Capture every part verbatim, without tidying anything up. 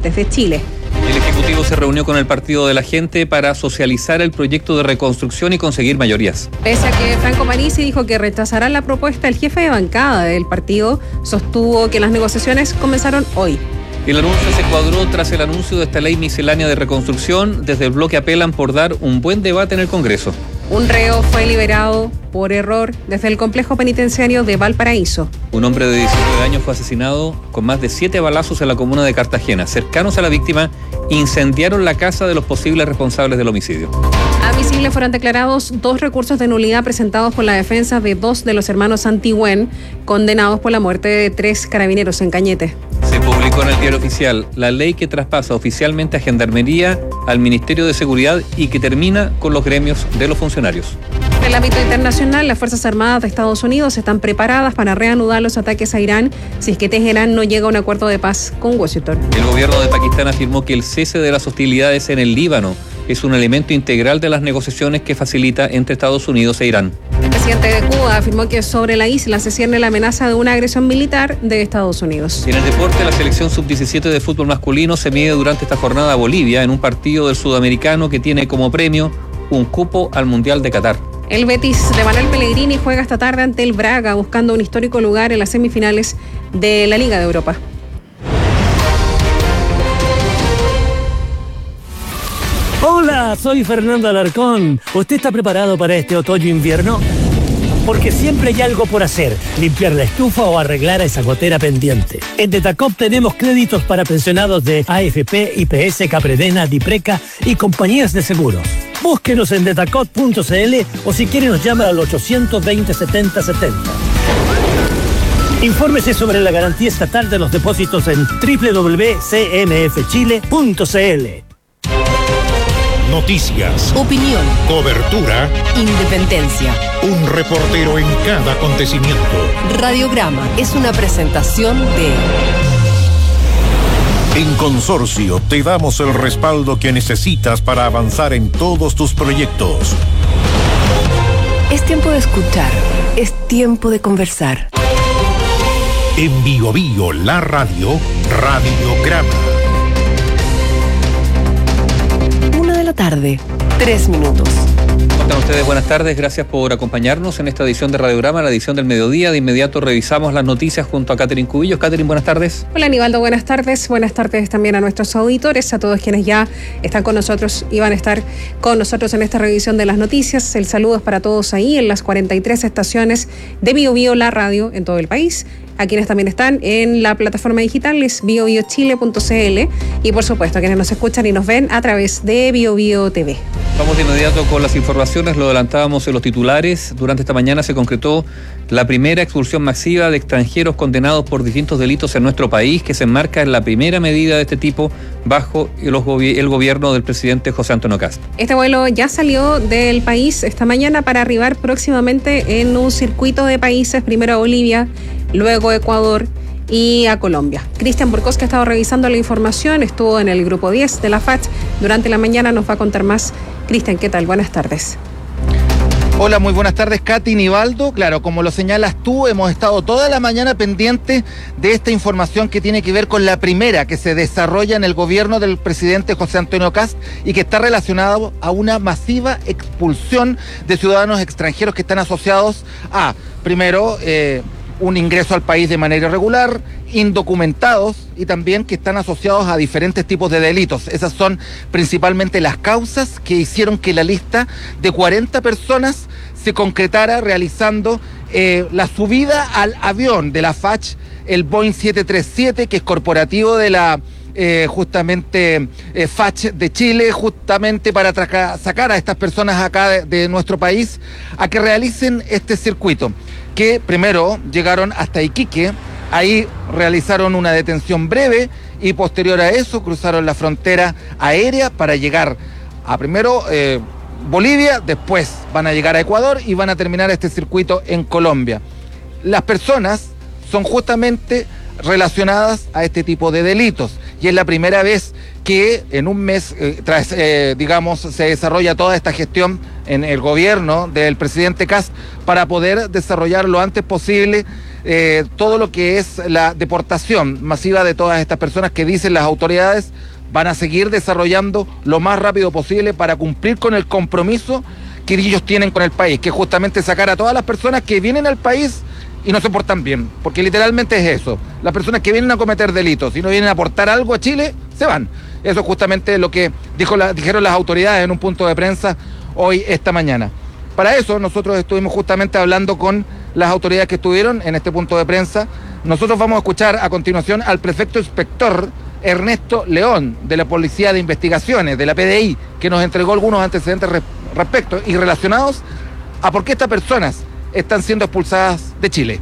desde Chile. El Ejecutivo se reunió con el Partido de la Gente para socializar el proyecto de reconstrucción y conseguir mayorías. Pese a que Franco Parisi dijo que rechazará la propuesta, el jefe de bancada del partido sostuvo que las negociaciones comenzaron hoy. El anuncio se cuadró tras el anuncio de esta ley miscelánea de reconstrucción. Desde el bloque apelan por dar un buen debate en el Congreso. Un reo fue liberado por error desde el complejo penitenciario de Valparaíso. Un hombre de diecinueve años fue asesinado con más de siete balazos en la comuna de Cartagena. Cercanos a la víctima, incendiaron la casa de los posibles responsables del homicidio. Admisibles fueron declarados dos recursos de nulidad presentados por la defensa de dos de los hermanos Santigüén, condenados por la muerte de tres carabineros en Cañete. Se publicó en el Diario Oficial la ley que traspasa oficialmente a Gendarmería al Ministerio de Seguridad y que termina con los gremios de los funcionarios. En el ámbito internacional, las Fuerzas Armadas de Estados Unidos están preparadas para reanudar los ataques a Irán si es que Teherán no llega a un acuerdo de paz con Washington. El gobierno de Pakistán afirmó que el cese de las hostilidades en el Líbano es un elemento integral de las negociaciones que facilita entre Estados Unidos e Irán. El presidente de Cuba afirmó que sobre la isla se cierne la amenaza de una agresión militar de Estados Unidos. En el deporte, la selección sub diecisiete de fútbol masculino se mide durante esta jornada a Bolivia en un partido del sudamericano que tiene como premio un cupo al Mundial de Qatar. El Betis de Manuel Pellegrini juega esta tarde ante el Braga buscando un histórico lugar en las semifinales de la Liga de Europa. Hola, soy Fernando Alarcón. ¿Usted está preparado para este otoño-invierno? Porque siempre hay algo por hacer, limpiar la estufa o arreglar a esa gotera pendiente. En Detacop tenemos créditos para pensionados de A F P, I P S, Capredena, Dipreca y compañías de seguros. Búsquenos en detacop punto c l o si quiere nos llama al ochocientos veinte setenta setenta. Infórmese sobre la garantía estatal de los depósitos en doble u doble u doble u punto c m f chile punto c l. Noticias, opinión, cobertura, independencia. Un reportero en cada acontecimiento. Radiograma es una presentación de... En Consorcio te damos el respaldo que necesitas para avanzar en todos tus proyectos. Es tiempo de escuchar, es tiempo de conversar. En Bio Bio, la radio, Radiograma. La tarde, tres minutos. ¿Cómo están ustedes? Buenas tardes, gracias por acompañarnos en esta edición de Radiograma, la edición del mediodía. De inmediato revisamos las noticias junto a Catherine Cubillos. Catherine, buenas tardes. Hola Aníbaldo, buenas tardes. Buenas tardes también a nuestros auditores, a todos quienes ya están con nosotros y van a estar con nosotros en esta revisión de las noticias. El saludo es para todos ahí en las cuarenta y tres estaciones de Bio Bio, la radio en todo el país. A quienes también están en la plataforma digital es bio bio chile punto c l y por supuesto a quienes nos escuchan y nos ven a través de Bio Bio T V. Vamos de inmediato con las informaciones, lo adelantábamos en los titulares. Durante esta mañana se concretó la primera expulsión masiva de extranjeros condenados por distintos delitos en nuestro país, que se enmarca en la primera medida de este tipo bajo el, el gobierno del presidente José Antonio Kast. Este vuelo ya salió del país esta mañana para arribar próximamente en un circuito de países, primero a Bolivia, luego a Ecuador y a Colombia. Cristian Burcos, que ha estado revisando la información, estuvo en el grupo diez de la F A C durante la mañana, nos va a contar más. Cristian, ¿qué tal? Buenas tardes. Hola, muy buenas tardes, Katy, Nivaldo. Claro, como lo señalas tú, hemos estado toda la mañana pendientes de esta información que tiene que ver con la primera que se desarrolla en el gobierno del presidente José Antonio Kast y que está relacionado a una masiva expulsión de ciudadanos extranjeros que están asociados a, primero, eh, un ingreso al país de manera irregular, indocumentados y también que están asociados a diferentes tipos de delitos. Esas son principalmente las causas que hicieron que la lista de cuarenta personas se concretara realizando eh, la subida al avión de la F A C, el Boeing siete tres siete, que es corporativo de la eh, justamente eh, F A C de Chile, justamente para traca- sacar a estas personas acá de, de nuestro país a que realicen este circuito, que primero llegaron hasta Iquique. Ahí realizaron una detención breve y posterior a eso cruzaron la frontera aérea para llegar a primero eh, Bolivia, después van a llegar a Ecuador y van a terminar este circuito en Colombia. Las personas son justamente relacionadas a este tipo de delitos y es la primera vez que en un mes, eh, tras, eh, digamos, se desarrolla toda esta gestión en el gobierno del presidente Kast para poder desarrollar lo antes posible eh, todo lo que es la deportación masiva de todas estas personas que dicen las autoridades van a seguir desarrollando lo más rápido posible para cumplir con el compromiso que ellos tienen con el país, que es justamente sacar a todas las personas que vienen al país y no se portan bien, porque literalmente es eso. Las personas que vienen a cometer delitos y no vienen a aportar algo a Chile, se van. Eso es justamente lo que dijo la, dijeron las autoridades en un punto de prensa hoy, esta mañana. Para eso nosotros estuvimos justamente hablando con las autoridades que estuvieron en este punto de prensa. Nosotros vamos a escuchar a continuación al prefecto inspector Ernesto León, de la Policía de Investigaciones, de la P D I, que nos entregó algunos antecedentes re- respecto y relacionados a por qué estas personas están siendo expulsadas de Chile.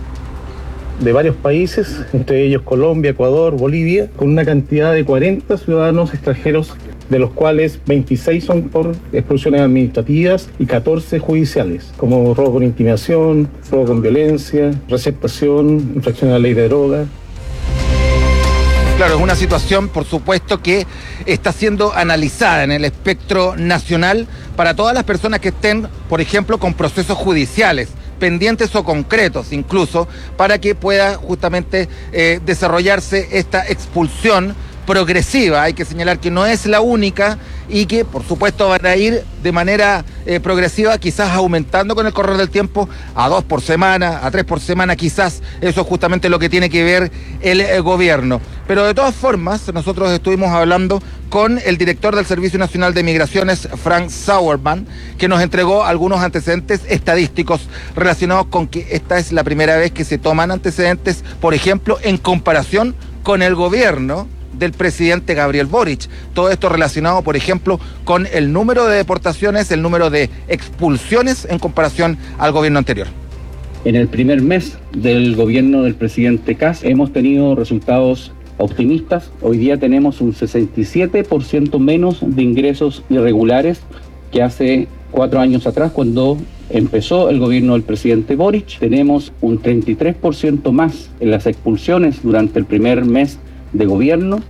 De varios países, entre ellos Colombia, Ecuador, Bolivia, con una cantidad de cuarenta ciudadanos extranjeros, de los cuales veintiséis son por expulsiones administrativas y catorce judiciales, como robo con intimidación, robo con violencia, receptación, infracción a la ley de droga. Claro, es una situación, por supuesto, que está siendo analizada en el espectro nacional para todas las personas que estén, por ejemplo, con procesos judiciales, pendientes o concretos incluso, para que pueda justamente eh, desarrollarse esta expulsión progresiva. Hay que señalar que no es la única y que por supuesto van a ir de manera eh, progresiva, quizás aumentando con el correr del tiempo a dos por semana, a tres por semana quizás. Eso es justamente lo que tiene que ver el, el gobierno. Pero de todas formas, nosotros estuvimos hablando con el director del Servicio Nacional de Migraciones, Frank Sauerman, que nos entregó algunos antecedentes estadísticos relacionados con que esta es la primera vez que se toman antecedentes, por ejemplo, en comparación con el gobierno del presidente Gabriel Boric. Todo esto relacionado, por ejemplo, con el número de deportaciones, el número de expulsiones en comparación al gobierno anterior. En el primer mes del gobierno del presidente Kast hemos tenido resultados optimistas. Hoy día tenemos un sesenta y siete por ciento menos de ingresos irregulares que hace cuatro años atrás, cuando empezó el gobierno del presidente Boric. Tenemos un treinta y tres por ciento más en las expulsiones durante el primer mes de gobierno.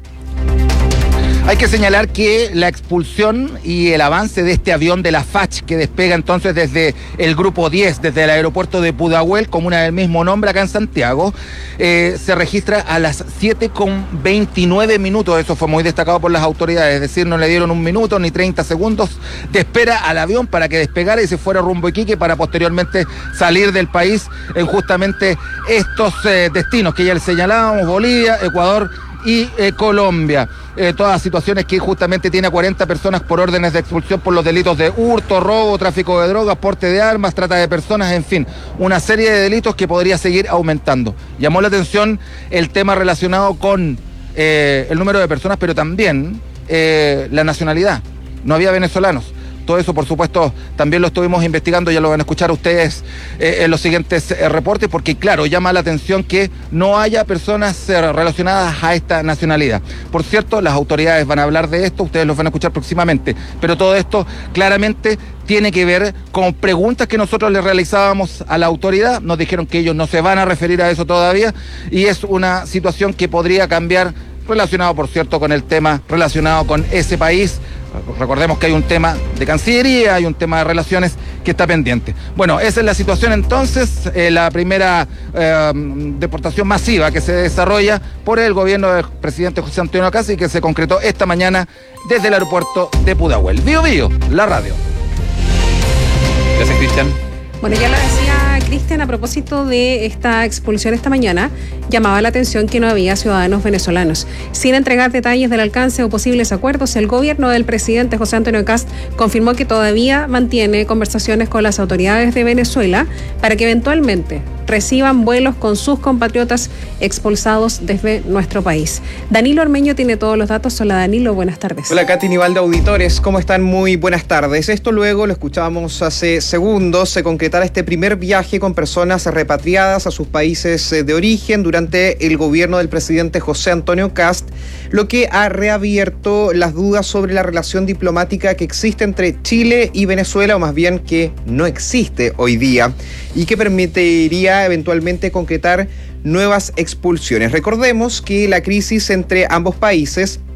Hay que señalar que la expulsión y el avance de este avión de la F A C H que despega entonces desde el grupo diez, desde el aeropuerto de Pudahuel, comuna del mismo nombre acá en Santiago, eh, se registra a las siete con veintinueve minutos. Eso fue muy destacado por las autoridades, es decir, no le dieron un minuto ni treinta segundos de espera al avión para que despegara y se fuera rumbo a Iquique para posteriormente salir del país en justamente estos eh, destinos que ya les señalábamos: Bolivia, Ecuador y eh, Colombia. Eh, todas situaciones que justamente tiene a cuarenta personas por órdenes de expulsión por los delitos de hurto, robo, tráfico de drogas, porte de armas, trata de personas, en fin, una serie de delitos que podría seguir aumentando. Llamó la atención el tema relacionado con eh, el número de personas, pero también eh, la nacionalidad. No había venezolanos. Todo eso, por supuesto, también lo estuvimos investigando, ya lo van a escuchar ustedes eh, en los siguientes eh, reportes, porque claro, llama la atención que no haya personas eh, relacionadas a esta nacionalidad. Por cierto, las autoridades van a hablar de esto, ustedes los van a escuchar próximamente, pero todo esto claramente tiene que ver con preguntas que nosotros le realizábamos a la autoridad. Nos dijeron que ellos no se van a referir a eso todavía, y es una situación que podría cambiar, relacionado, por cierto, con el tema relacionado con ese país. Recordemos que hay un tema de Cancillería, hay un tema de relaciones que está pendiente. Bueno, esa es la situación entonces, eh, la primera eh, deportación masiva que se desarrolla por el gobierno del presidente José Antonio Kast y que se concretó esta mañana desde el aeropuerto de Pudahuel. Bio Bio, la radio. Gracias, Cristian. Bueno, ya lo decía Cristian a propósito de esta expulsión esta mañana, llamaba la atención que no había ciudadanos venezolanos. Sin entregar detalles del alcance o posibles acuerdos, el gobierno del presidente José Antonio Kast confirmó que todavía mantiene conversaciones con las autoridades de Venezuela para que eventualmente reciban vuelos con sus compatriotas expulsados desde nuestro país. Danilo Ormeño tiene todos los datos. Hola Danilo, buenas tardes. Hola Katy Nivaldo, auditores, ¿cómo están? Muy buenas tardes. Esto luego, lo escuchábamos hace segundos, se concretara este primer viaje con personas repatriadas a sus países de origen durante el gobierno del presidente José Antonio Kast, lo que ha reabierto las dudas sobre la relación diplomática que existe entre Chile y Venezuela, o más bien que no existe hoy día, y que permitiría eventualmente concretar nuevas expulsiones. Recordemos que la crisis entre ambos países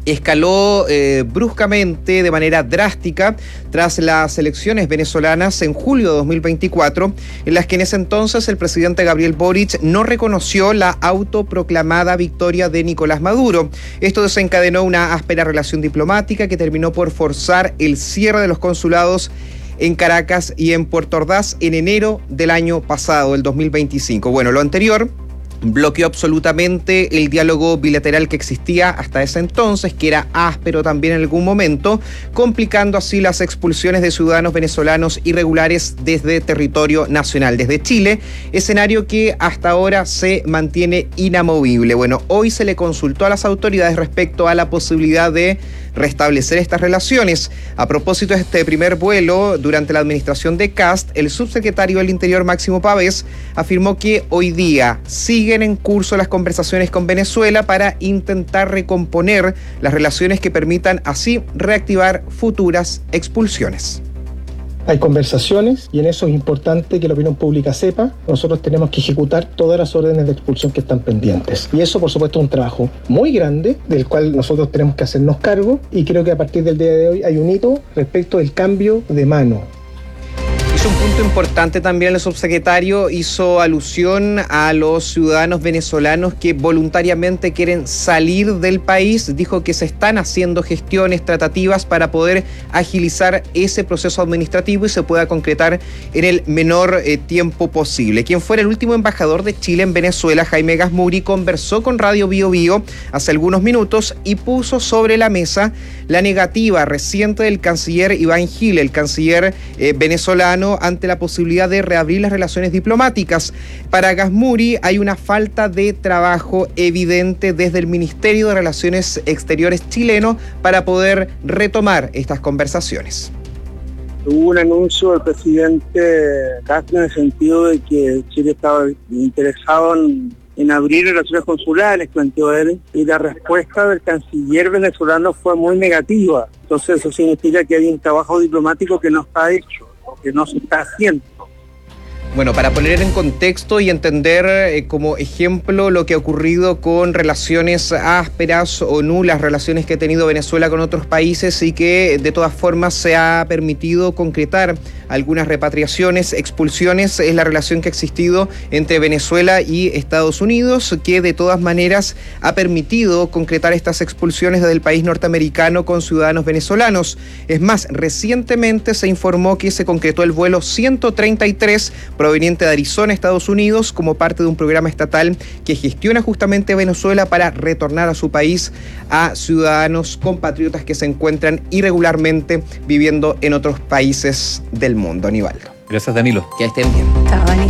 escaló eh, bruscamente, de manera drástica, tras las elecciones venezolanas en julio de dos mil veinticuatro, en las que en ese entonces el presidente Gabriel Boric no reconoció la autoproclamada victoria de Nicolás Maduro. Esto desencadenó una áspera relación diplomática que terminó por forzar el cierre de los consulados en Caracas y en Puerto Ordaz en enero del año pasado, el dos mil veinticinco. Bueno, lo anterior bloqueó absolutamente el diálogo bilateral que existía hasta ese entonces, que era áspero también en algún momento, complicando así las expulsiones de ciudadanos venezolanos irregulares desde territorio nacional, desde Chile, escenario que hasta ahora se mantiene inamovible. Bueno, hoy se le consultó a las autoridades respecto a la posibilidad de restablecer estas relaciones. A propósito de este primer vuelo durante la administración de Kast, el subsecretario del Interior, Máximo Pavés, afirmó que hoy día siguen en curso las conversaciones con Venezuela para intentar recomponer las relaciones que permitan así reactivar futuras expulsiones. Hay conversaciones y en eso es importante que la opinión pública sepa. Nosotros tenemos que ejecutar todas las órdenes de expulsión que están pendientes. Y eso, por supuesto, es un trabajo muy grande del cual nosotros tenemos que hacernos cargo, y creo que a partir del día de hoy hay un hito respecto del cambio de mano. Hizo un punto importante también el subsecretario, hizo alusión a los ciudadanos venezolanos que voluntariamente quieren salir del país. Dijo que se están haciendo gestiones, tratativas para poder agilizar ese proceso administrativo y se pueda concretar en el menor eh, tiempo posible. Quien fuera el último embajador de Chile en Venezuela, Jaime Gazmuri, conversó con Radio Bio Bio hace algunos minutos y puso sobre la mesa la negativa reciente del canciller Iván Gil, el canciller eh, venezolano, ante la posibilidad de reabrir las relaciones diplomáticas. Para Gazmuri hay una falta de trabajo evidente desde el Ministerio de Relaciones Exteriores chileno para poder retomar estas conversaciones. Hubo un anuncio del presidente Castro en el sentido de que Chile estaba interesado en, en abrir relaciones consulares, planteó él, y la respuesta del canciller venezolano fue muy negativa. Entonces eso significa que hay un trabajo diplomático que no está hecho, que no se está haciendo. Bueno, para poner en contexto y entender eh, como ejemplo lo que ha ocurrido con relaciones ásperas o nulas, relaciones que ha tenido Venezuela con otros países y que de todas formas se ha permitido concretar algunas repatriaciones, expulsiones, es la relación que ha existido entre Venezuela y Estados Unidos, que de todas maneras ha permitido concretar estas expulsiones desde el país norteamericano con ciudadanos venezolanos. Es más, recientemente se informó que se concretó el vuelo ciento treinta y tres proveniente de Arizona, Estados Unidos, como parte de un programa estatal que gestiona justamente Venezuela para retornar a su país a ciudadanos compatriotas que se encuentran irregularmente viviendo en otros países del mundo. Aníbaldo. Gracias, Danilo. Que estén bien. Chao, Dani.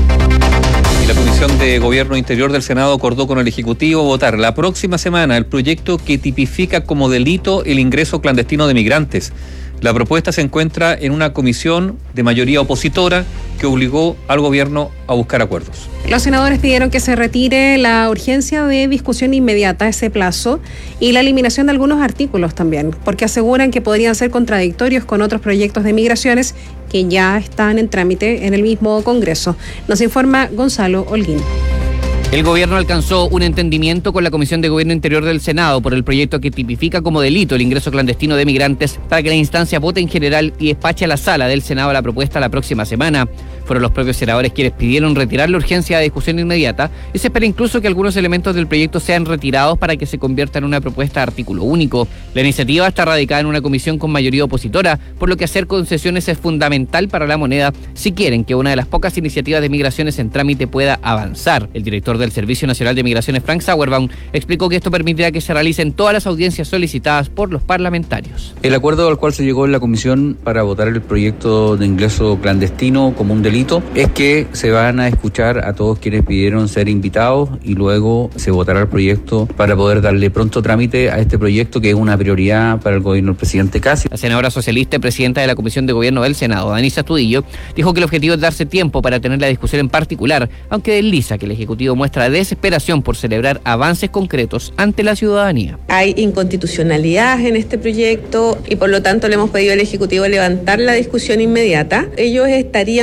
Y la Comisión de Gobierno Interior del Senado acordó con el Ejecutivo votar la próxima semana el proyecto que tipifica como delito el ingreso clandestino de migrantes. La propuesta se encuentra en una comisión de mayoría opositora que obligó al gobierno a buscar acuerdos. Los senadores pidieron que se retire la urgencia de discusión inmediata, ese plazo, y la eliminación de algunos artículos también, porque aseguran que podrían ser contradictorios con otros proyectos de migraciones que ya están en trámite en el mismo Congreso. Nos informa Gonzalo Holguín. El gobierno alcanzó un entendimiento con la Comisión de Gobierno Interior del Senado por el proyecto que tipifica como delito el ingreso clandestino de migrantes para que la instancia vote en general y despache a la sala del Senado la propuesta la próxima semana. Fueron los propios senadores quienes pidieron retirar la urgencia de discusión inmediata y se espera incluso que algunos elementos del proyecto sean retirados para que se convierta en una propuesta de artículo único. La iniciativa está radicada en una comisión con mayoría opositora, por lo que hacer concesiones es fundamental para la moneda si quieren que una de las pocas iniciativas de migraciones en trámite pueda avanzar. El director del Servicio Nacional de Migraciones, Frank Sauerbaum, explicó que esto permitirá que se realicen todas las audiencias solicitadas por los parlamentarios. El acuerdo al cual se llegó en la comisión para votar el proyecto de ingreso clandestino como un delito es que se van a escuchar a todos quienes pidieron ser invitados y luego se votará el proyecto para poder darle pronto trámite a este proyecto que es una prioridad para el gobierno del presidente Casio. La senadora socialista y presidenta de la Comisión de Gobierno del Senado, Danisa Astudillo, dijo que el objetivo es darse tiempo para tener la discusión en particular, aunque desliza que el Ejecutivo muestra desesperación por celebrar avances concretos ante la ciudadanía. Hay inconstitucionalidad en este proyecto y por lo tanto le hemos pedido al Ejecutivo levantar la discusión inmediata. Ellos estarían por eliminar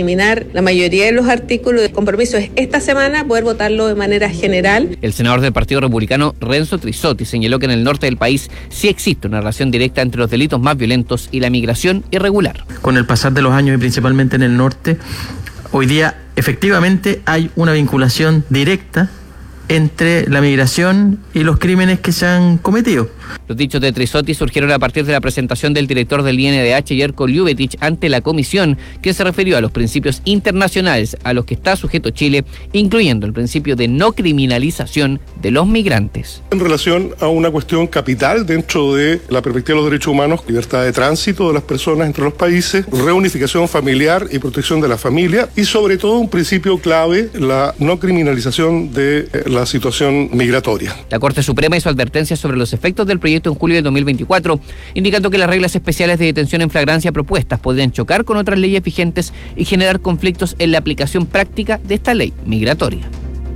eliminar la mayoría de los artículos. El compromiso es esta semana poder votarlo de manera general. El senador del Partido Republicano, Renzo Trizzotti, señaló que en el norte del país sí existe una relación directa entre los delitos más violentos y la migración irregular. Con el pasar de los años y principalmente en el norte, hoy día efectivamente hay una vinculación directa entre la migración y los crímenes que se han cometido. Los dichos de Trizzotti surgieron a partir de la presentación del director del I N D H, Jerko Ljubetich, ante la comisión, que se refirió a los principios internacionales a los que está sujeto Chile, incluyendo el principio de no criminalización de los migrantes. En relación a una cuestión capital dentro de la perspectiva de los derechos humanos, libertad de tránsito de las personas entre los países, reunificación familiar y protección de la familia, y sobre todo un principio clave, la no criminalización de la situación migratoria. La Corte Suprema hizo advertencias sobre los efectos del proyecto en julio de dos mil veinticuatro, indicando que las reglas especiales de detención en flagrancia propuestas podrían chocar con otras leyes vigentes y generar conflictos en la aplicación práctica de esta ley migratoria.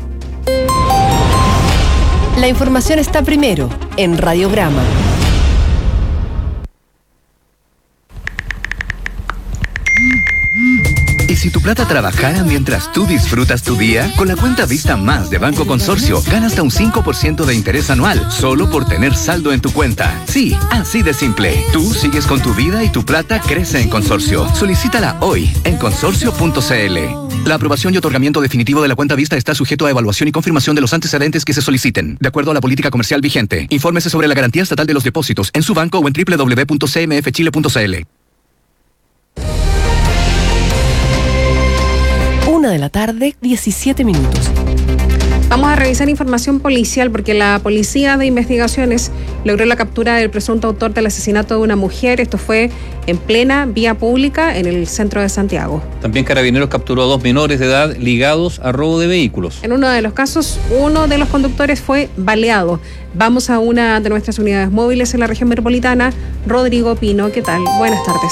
La información está primero en Radiograma. ¿Y si tu plata trabajara mientras tú disfrutas tu día? Con la cuenta Vista Más de Banco Consorcio, gana hasta un cinco por ciento de interés anual, solo por tener saldo en tu cuenta. Sí, así de simple. Tú sigues con tu vida y tu plata crece en Consorcio. Solicítala hoy en consorcio punto c l. La aprobación y otorgamiento definitivo de la cuenta Vista está sujeto a evaluación y confirmación de los antecedentes que se soliciten, de acuerdo a la política comercial vigente. Infórmese sobre la garantía estatal de los depósitos en su banco o en doble u doble u doble u punto c m f chile punto c l. Una de la tarde, diecisiete minutos. Vamos a revisar información policial porque la Policía de Investigaciones logró la captura del presunto autor del asesinato de una mujer. Esto fue en plena vía pública en el centro de Santiago. También Carabineros capturó a dos menores de edad ligados a robo de vehículos. En uno de los casos, uno de los conductores fue baleado. Vamos a una de nuestras unidades móviles en la región metropolitana. Rodrigo Pino, ¿qué tal? Buenas tardes.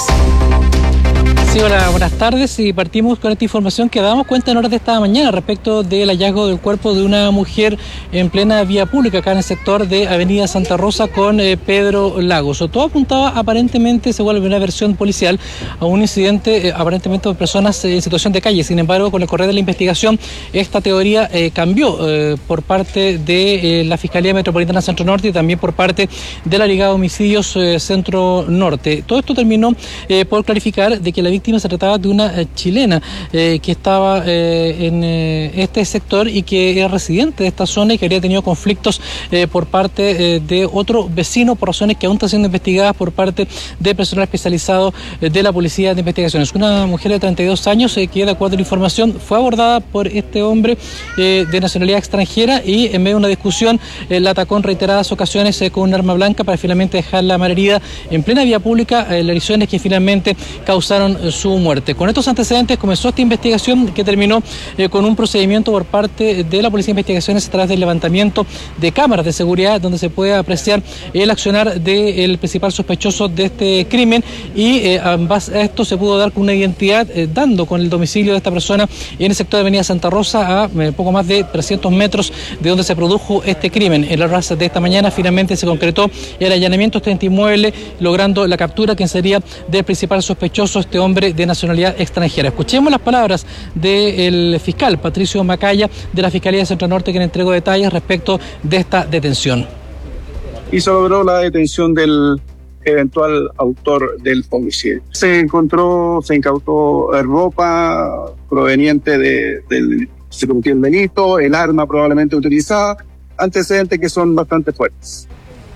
Sí, hola, buenas tardes, y partimos con esta información que damos cuenta en horas de esta mañana respecto del hallazgo del cuerpo de una mujer en plena vía pública acá en el sector de Avenida Santa Rosa con eh, Pedro Lagos. Todo apuntaba aparentemente, según una versión policial, a un incidente eh, aparentemente de personas eh, en situación de calle. Sin embargo, con el correr de la investigación, esta teoría eh, cambió eh, por parte de eh, la Fiscalía Metropolitana Centro Norte y también por parte de la Brigada de Homicidios eh, Centro Norte. Todo esto terminó eh, por clarificar de que la víctima se trataba de una eh, chilena eh, que estaba eh, en eh, este sector y que es residente de esta zona y que habría tenido conflictos eh, por parte eh, de otro vecino por razones que aún están siendo investigadas por parte de personal especializado eh, de la Policía de Investigaciones. Una mujer de treinta y dos años eh, que, de acuerdo a la información, fue abordada por este hombre eh, de nacionalidad extranjera y en medio de una discusión eh, la atacó en reiteradas ocasiones eh, con un arma blanca para finalmente dejarla malherida en plena vía pública, eh, lesiones que finalmente causaron eh, su muerte. Con estos antecedentes comenzó esta investigación que terminó eh, con un procedimiento por parte de la Policía de Investigaciones a través del levantamiento de cámaras de seguridad donde se puede apreciar el accionar del principal sospechoso de este crimen y eh, a esto se pudo dar con una identidad eh, dando con el domicilio de esta persona en el sector de Avenida Santa Rosa a eh, poco más de trescientos metros de donde se produjo este crimen. En la raza de esta mañana finalmente se concretó el allanamiento de este inmueble, logrando la captura que sería del principal sospechoso, este hombre de nacionalidad extranjera. Escuchemos las palabras del fiscal Patricio Macaya de la Fiscalía de Centro Norte, quien entregó detalles respecto de esta detención. Y se logró la detención del eventual autor del homicidio. Se encontró, se incautó ropa proveniente de, del se cometió el delito, el arma probablemente utilizada, antecedentes que son bastante fuertes.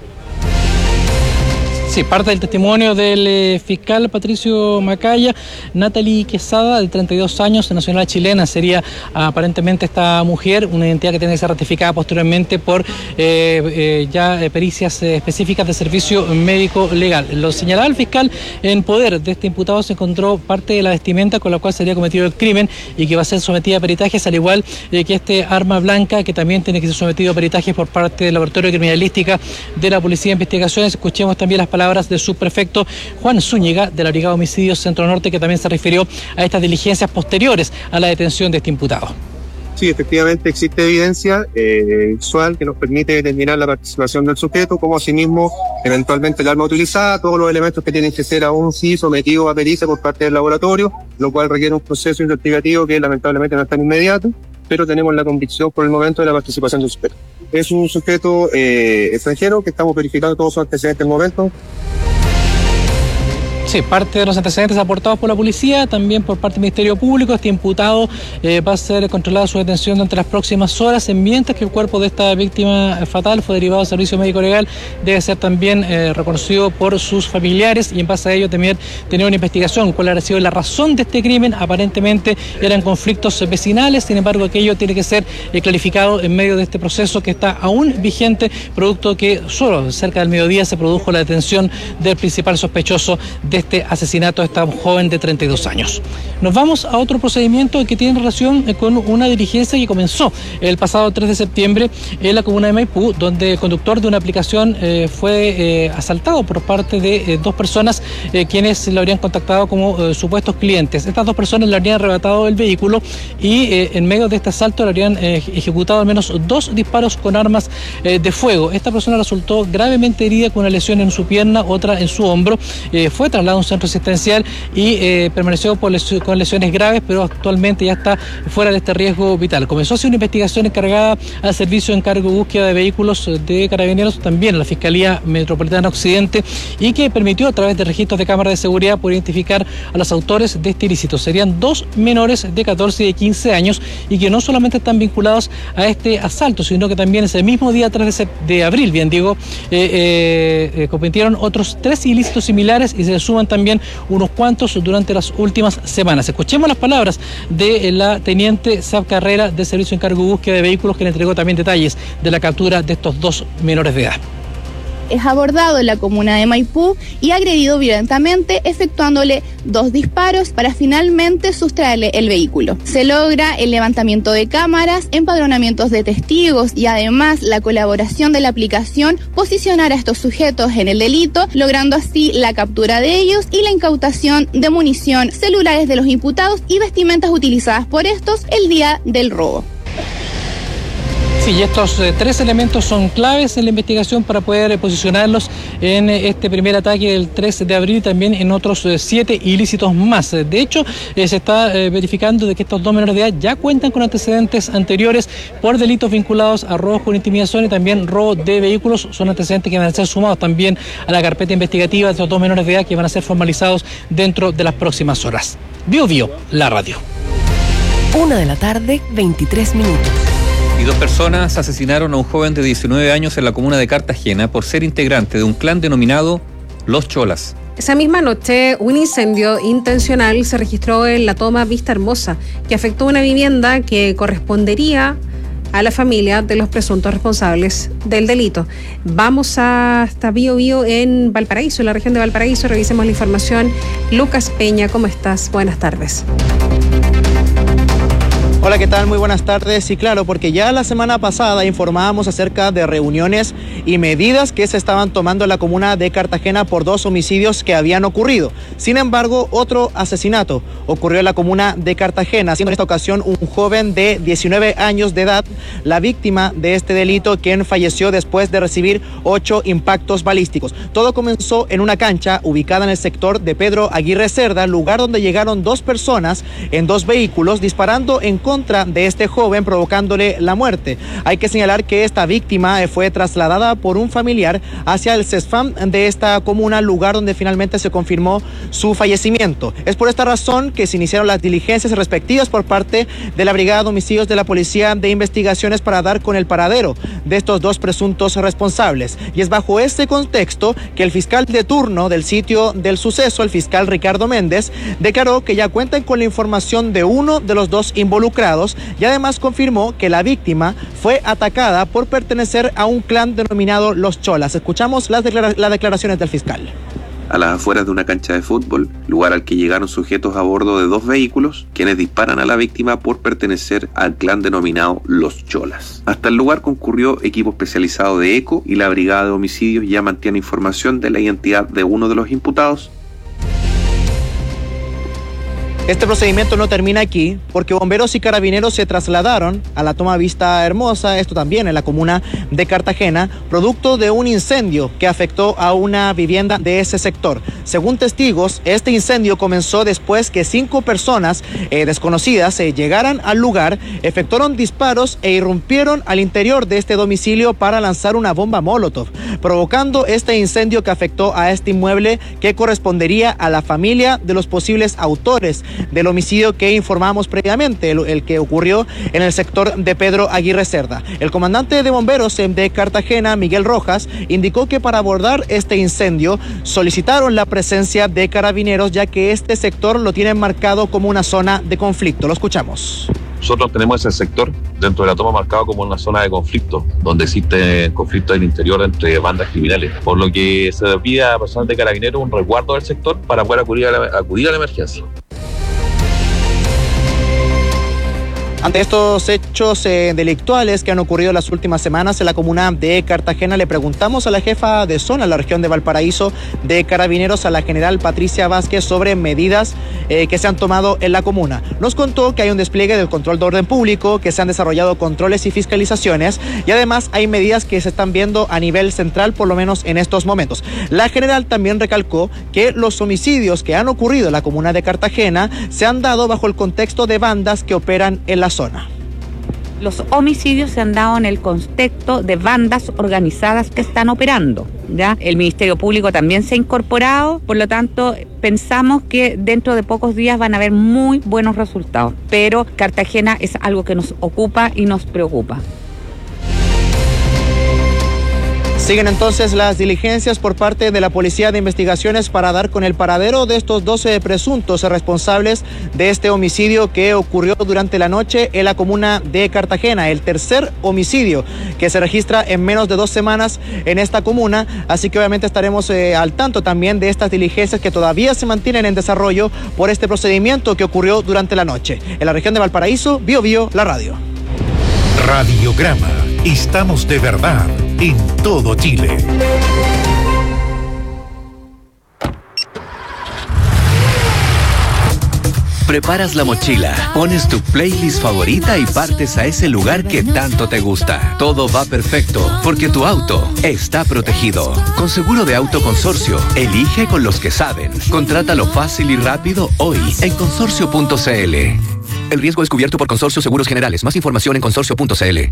Sí, parte del testimonio del eh, fiscal Patricio Macaya. Natalie Quesada, de treinta y dos años, de nacionalidad chilena, sería aparentemente esta mujer, una identidad que tiene que ser ratificada posteriormente por eh, eh, ya eh, pericias eh, específicas de servicio médico legal. Lo señalaba el fiscal, en poder de este imputado se encontró parte de la vestimenta con la cual sería cometido el crimen y que va a ser sometida a peritajes, al igual eh, que este arma blanca que también tiene que ser sometido a peritajes por parte del Laboratorio de Criminalística de la Policía de Investigaciones. Escuchemos también las palabras palabras de su prefecto Juan Zúñiga de la Brigada de Homicidios Centro Norte, que también se refirió a estas diligencias posteriores a la detención de este imputado. Sí, efectivamente existe evidencia eh, visual que nos permite determinar la participación del sujeto, como asimismo eventualmente el arma utilizada, todos los elementos que tienen que ser aún sí sometidos a pericia por parte del laboratorio, lo cual requiere un proceso investigativo que lamentablemente no es tan inmediato, pero tenemos la convicción por el momento de la participación del sujeto. Es un sujeto eh, extranjero que estamos verificando todos sus antecedentes en el momento. Sí, parte de los antecedentes aportados por la policía, también por parte del Ministerio Público. Este imputado eh, va a ser controlada su detención durante las próximas horas, mientras que el cuerpo de esta víctima fatal fue derivado al servicio médico legal, debe ser también eh, reconocido por sus familiares y en base a ello también tener una investigación. ¿Cuál ha sido la razón de este crimen? Aparentemente eran conflictos vecinales, sin embargo aquello tiene que ser eh, clarificado en medio de este proceso que está aún vigente, producto que solo cerca del mediodía se produjo la detención del principal sospechoso de este asesinato de esta joven de treinta y dos años. Nos vamos a otro procedimiento que tiene relación con una diligencia que comenzó el pasado tres de septiembre en la comuna de Maipú, donde el conductor de una aplicación eh, fue eh, asaltado por parte de eh, dos personas eh, quienes lo habrían contactado como eh, supuestos clientes. Estas dos personas le habrían arrebatado el vehículo y eh, en medio de este asalto le habrían eh, ejecutado al menos dos disparos con armas eh, de fuego. Esta persona resultó gravemente herida con una lesión en su pierna, otra en su hombro. Eh, fue trasladado a un centro asistencial y eh, permaneció por les- con lesiones graves, pero actualmente ya está fuera de este riesgo vital. Comenzó a hacer una investigación encargada al Servicio de Encargo y Búsqueda de Vehículos de Carabineros, también a la Fiscalía Metropolitana Occidente, y que permitió a través de registros de cámara de seguridad poder identificar a los autores de este ilícito. Serían dos menores de catorce y de quince años y que no solamente están vinculados a este asalto, sino que también ese mismo día tres de, de abril, bien digo, eh, eh, cometieron otros tres ilícitos similares y se suman también unos cuantos durante las últimas semanas. Escuchemos las palabras de la teniente Sab Carrera del Servicio de Encargo y Búsqueda de Vehículos, que le entregó también detalles de la captura de estos dos menores de edad. Es abordado en la comuna de Maipú y agredido violentamente, efectuándole dos disparos para finalmente sustraerle el vehículo. Se logra el levantamiento de cámaras, empadronamientos de testigos y además la colaboración de la aplicación posicionar a estos sujetos en el delito, logrando así la captura de ellos y la incautación de munición, celulares de los imputados y vestimentas utilizadas por estos el día del robo. Sí, y estos eh, tres elementos son claves en la investigación para poder eh, posicionarlos en eh, este primer ataque del tres de abril y también en otros eh, siete ilícitos más. De hecho, eh, se está eh, verificando de que estos dos menores de edad ya cuentan con antecedentes anteriores por delitos vinculados a robos con intimidación y también robo de vehículos. Son antecedentes que van a ser sumados también a la carpeta investigativa de estos dos menores de edad que van a ser formalizados dentro de las próximas horas. Bio Bio, la radio. Una de la tarde, veintitrés minutos. Y dos personas asesinaron a un joven de diecinueve años en la comuna de Cartagena por ser integrante de un clan denominado Los Cholas. Esa misma noche, un incendio intencional se registró en la toma Vista Hermosa, que afectó una vivienda que correspondería a la familia de los presuntos responsables del delito. Vamos hasta Bio Bio en Valparaíso, en la región de Valparaíso. Revisemos la información. Lucas Peña, ¿cómo estás? Buenas tardes. Hola, ¿qué tal? Muy buenas tardes. Y claro, porque ya la semana pasada informábamos acerca de reuniones y medidas que se estaban tomando en la comuna de Cartagena por dos homicidios que habían ocurrido. Sin embargo, otro asesinato ocurrió en la comuna de Cartagena, siendo en esta ocasión un joven de diecinueve años de edad la víctima de este delito, quien falleció después de recibir ocho impactos balísticos. Todo comenzó en una cancha ubicada en el sector de Pedro Aguirre Cerda, lugar donde llegaron dos personas en dos vehículos disparando en contra de este joven, provocándole la muerte. Hay que señalar que esta víctima fue trasladada por un familiar hacia el CESFAM de esta comuna, lugar donde finalmente se confirmó su fallecimiento. Es por esta razón que se iniciaron las diligencias respectivas por parte de la Brigada de Homicidios de la Policía de Investigaciones para dar con el paradero de estos dos presuntos responsables. Y es bajo este contexto que el fiscal de turno del sitio del suceso, el fiscal Ricardo Méndez, declaró que ya cuentan con la información de uno de los dos involucrados y además confirmó que la víctima fue atacada por pertenecer a un clan denominado Los Cholas. Escuchamos las, declara- las declaraciones del fiscal. A las afueras de una cancha de fútbol, lugar al que llegaron sujetos a bordo de dos vehículos, quienes disparan a la víctima por pertenecer al clan denominado Los Cholas. Hasta el lugar concurrió equipo especializado de ECO y la Brigada de Homicidios ya mantiene información de la identidad de uno de los imputados. Este procedimiento no termina aquí, porque bomberos y carabineros se trasladaron a la toma Vista Hermosa, esto también en la comuna de Cartagena, producto de un incendio que afectó a una vivienda de ese sector. Según testigos, este incendio comenzó después que cinco personas eh, desconocidas eh, llegaran al lugar, efectuaron disparos e irrumpieron al interior de este domicilio para lanzar una bomba Molotov, provocando este incendio que afectó a este inmueble que correspondería a la familia de los posibles autores del homicidio que informamos previamente, el, el que ocurrió en el sector de Pedro Aguirre Cerda. El comandante de bomberos de Cartagena, Miguel Rojas, indicó que para abordar este incendio solicitaron la presencia de carabineros, ya que este sector lo tienen marcado como una zona de conflicto. Lo escuchamos. Nosotros tenemos ese sector dentro de la toma marcado como una zona de conflicto, donde existe conflicto en el interior entre bandas criminales, por lo que se pide a personal de carabineros un resguardo del sector para poder acudir a la, acudir a la emergencia. Ante estos hechos eh, delictuales que han ocurrido en las últimas semanas en la comuna de Cartagena, le preguntamos a la jefa de zona en la región de Valparaíso de Carabineros, a la general Patricia Vázquez, sobre medidas eh, que se han tomado en la comuna. Nos contó que hay un despliegue del control de orden público, que se han desarrollado controles y fiscalizaciones, y además hay medidas que se están viendo a nivel central, por lo menos en estos momentos. La general también recalcó que los homicidios que han ocurrido en la comuna de Cartagena se han dado bajo el contexto de bandas que operan en la zona. Los homicidios se han dado en el contexto de bandas organizadas que están operando, ¿ya? El Ministerio Público también se ha incorporado, por lo tanto pensamos que dentro de pocos días van a haber muy buenos resultados, pero Cartagena es algo que nos ocupa y nos preocupa. Siguen entonces las diligencias por parte de la Policía de Investigaciones para dar con el paradero de estos doce presuntos responsables de este homicidio que ocurrió durante la noche en la comuna de Cartagena, el tercer homicidio que se registra en menos de dos semanas en esta comuna, así que obviamente estaremos eh, al tanto también de estas diligencias que todavía se mantienen en desarrollo por este procedimiento que ocurrió durante la noche. En la región de Valparaíso, Bio Bio, la radio. Radiograma. Estamos de verdad en todo Chile. Preparas la mochila, pones tu playlist favorita y partes a ese lugar que tanto te gusta. Todo va perfecto porque tu auto está protegido. Con Seguro de Auto Consorcio, elige con los que saben. Contrátalo fácil y rápido hoy en consorcio punto c l. El riesgo es cubierto por Consorcio Seguros Generales. Más información en consorcio punto c l.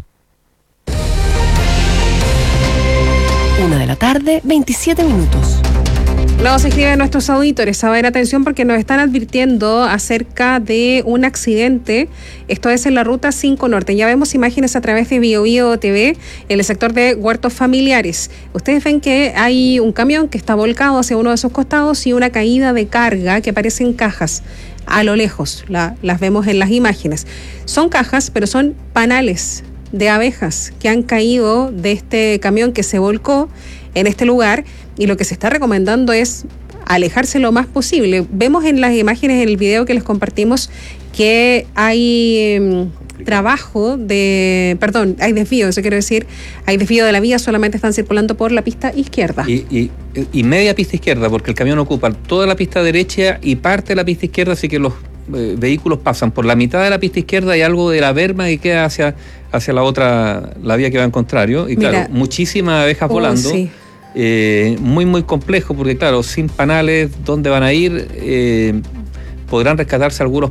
Una de la tarde, veintisiete minutos. Nos escriben nuestros auditores, a ver, atención porque nos están advirtiendo acerca de un accidente, esto es en la ruta cinco Norte. Ya vemos imágenes a través de Bio Bio T V en el sector de huertos familiares. Ustedes ven que hay un camión que está volcado hacia uno de sus costados y una caída de carga que aparece en cajas a lo lejos, la, las vemos en las imágenes. Son cajas, pero son panales de abejas que han caído de este camión que se volcó en este lugar, y lo que se está recomendando es alejarse lo más posible. Vemos en las imágenes, en el video que les compartimos, que hay eh, trabajo de, perdón, hay desvío, eso quiero decir, hay desvío de la vía, solamente están circulando por la pista izquierda. Y, y, y media pista izquierda, porque el camión ocupa toda la pista derecha y parte de la pista izquierda, así que los eh, vehículos pasan por la mitad de la pista izquierda y algo de la berma que queda hacia, hacia la otra, la vía que va en contrario. Y Mira, claro, muchísimas abejas oh, volando. Sí. Eh, muy muy complejo porque claro, sin panales, ¿dónde van a ir? Eh, podrán rescatarse algunos.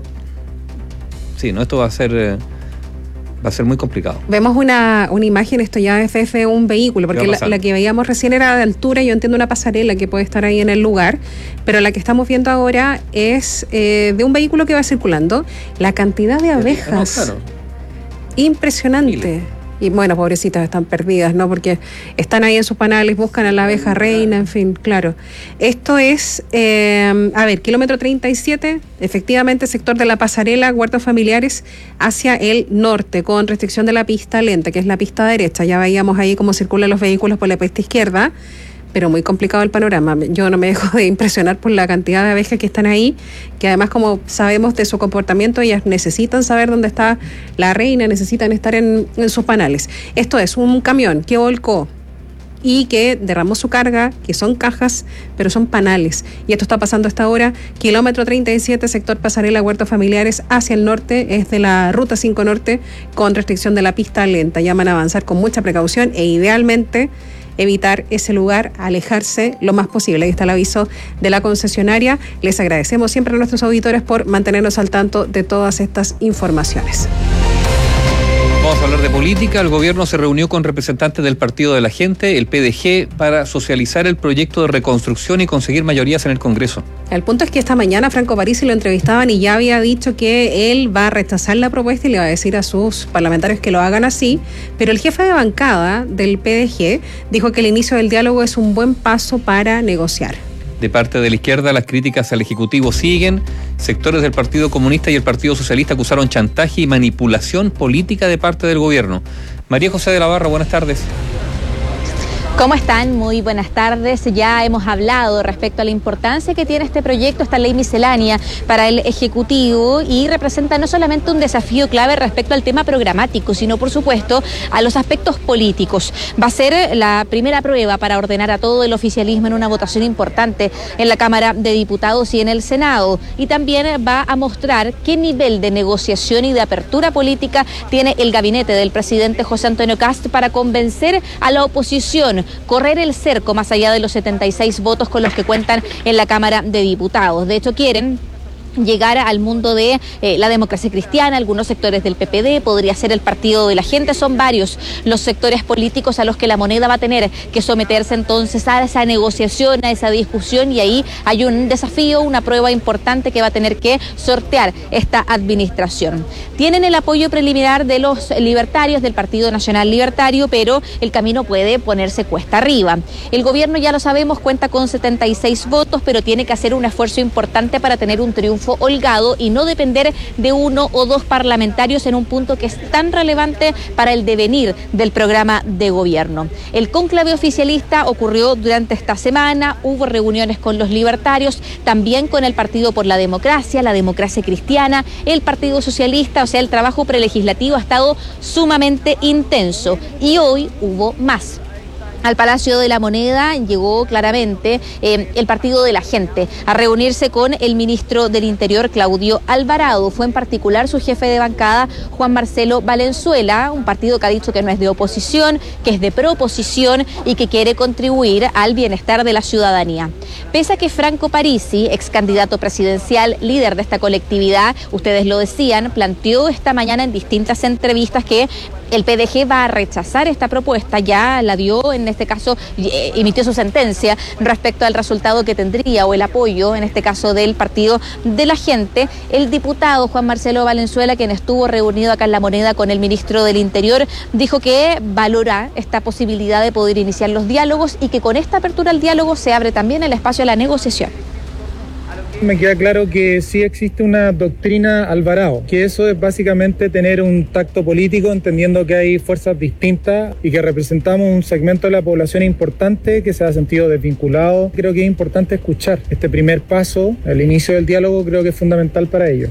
Sí, no, esto va a ser eh, va a ser muy complicado. Vemos una, una imagen, esto ya es desde un vehículo, porque la, la que veíamos recién era de altura, yo entiendo una pasarela que puede estar ahí en el lugar, pero la que estamos viendo ahora es eh, de un vehículo que va circulando. La cantidad de abejas, no, claro, impresionante. Y bueno, pobrecitas, están perdidas, ¿no? Porque están ahí en sus panales, buscan a la abeja reina, en fin, claro. Esto es, eh, a ver, kilómetro treinta y siete, efectivamente, sector de la pasarela, huertos familiares, hacia el norte, con restricción de la pista lenta, que es la pista derecha. Ya veíamos ahí cómo circulan los vehículos por la pista izquierda, pero muy complicado el panorama. Yo no me dejo de impresionar por la cantidad de abejas que están ahí, que además, como sabemos de su comportamiento, ellas necesitan saber dónde está la reina, necesitan estar en, en sus panales. Esto es un camión que volcó y que derramó su carga, que son cajas, pero son panales. Y esto está pasando hasta ahora, kilómetro treinta y siete, sector Pasarela, Huertos Familiares, hacia el norte, es de la ruta cinco norte, con restricción de la pista lenta. Llaman a avanzar con mucha precaución e idealmente evitar ese lugar, alejarse lo más posible. Ahí está el aviso de la concesionaria. Les agradecemos siempre a nuestros auditores por mantenernos al tanto de todas estas informaciones. Vamos a hablar de política. El gobierno se reunió con representantes del Partido de la Gente, el P D G, para socializar el proyecto de reconstrucción y conseguir mayorías en el Congreso. El punto es que esta mañana Franco Parisi lo entrevistaban y ya había dicho que él va a rechazar la propuesta y le va a decir a sus parlamentarios que lo hagan así, pero el jefe de bancada del P D G dijo que el inicio del diálogo es un buen paso para negociar. De parte de la izquierda, las críticas al Ejecutivo siguen. Sectores del Partido Comunista y el Partido Socialista acusaron chantaje y manipulación política de parte del gobierno. María José de la Barra, buenas tardes. ¿Cómo están? Muy buenas tardes. Ya hemos hablado respecto a la importancia que tiene este proyecto, esta ley miscelánea para el Ejecutivo, y representa no solamente un desafío clave respecto al tema programático, sino por supuesto a los aspectos políticos. Va a ser la primera prueba para ordenar a todo el oficialismo en una votación importante en la Cámara de Diputados y en el Senado, y también va a mostrar qué nivel de negociación y de apertura política tiene el gabinete del presidente José Antonio Kast para convencer a la oposición, correr el cerco más allá de los setenta y seis votos con los que cuentan en la Cámara de Diputados. De hecho, quieren llegar al mundo de eh, la democracia cristiana, algunos sectores del P P D, podría ser el Partido de la Gente. Son varios los sectores políticos a los que la Moneda va a tener que someterse entonces a esa negociación, a esa discusión, y ahí hay un desafío, una prueba importante que va a tener que sortear esta administración. Tienen el apoyo preliminar de los libertarios, del Partido Nacional Libertario, pero el camino puede ponerse cuesta arriba. El gobierno, ya lo sabemos, cuenta con setenta y seis votos, pero tiene que hacer un esfuerzo importante para tener un triunfo holgado y no depender de uno o dos parlamentarios en un punto que es tan relevante para el devenir del programa de gobierno. El cónclave oficialista ocurrió durante esta semana, hubo reuniones con los libertarios, también con el Partido por la Democracia, la Democracia Cristiana, el Partido Socialista. O sea, el trabajo prelegislativo ha estado sumamente intenso y hoy hubo más. Al Palacio de la Moneda llegó claramente eh, el Partido de la Gente a reunirse con el ministro del Interior, Claudio Alvarado. Fue en particular su jefe de bancada, Juan Marcelo Valenzuela, un partido que ha dicho que no es de oposición, que es de proposición y que quiere contribuir al bienestar de la ciudadanía. Pese a que Franco Parisi, ex candidato presidencial, líder de esta colectividad, ustedes lo decían, planteó esta mañana en distintas entrevistas que el P D G va a rechazar esta propuesta, ya la dio, en este caso eh, emitió su sentencia respecto al resultado que tendría o el apoyo, en este caso del Partido de la Gente. El diputado Juan Marcelo Valenzuela, quien estuvo reunido acá en La Moneda con el ministro del Interior, dijo que valora esta posibilidad de poder iniciar los diálogos y que con esta apertura al diálogo se abre también el espacio a la negociación. Me queda claro que sí existe una doctrina Alvarado, que eso es básicamente tener un tacto político, entendiendo que hay fuerzas distintas y que representamos un segmento de la población importante que se ha sentido desvinculado. Creo que es importante escuchar este primer paso, el inicio del diálogo, creo que es fundamental para ello.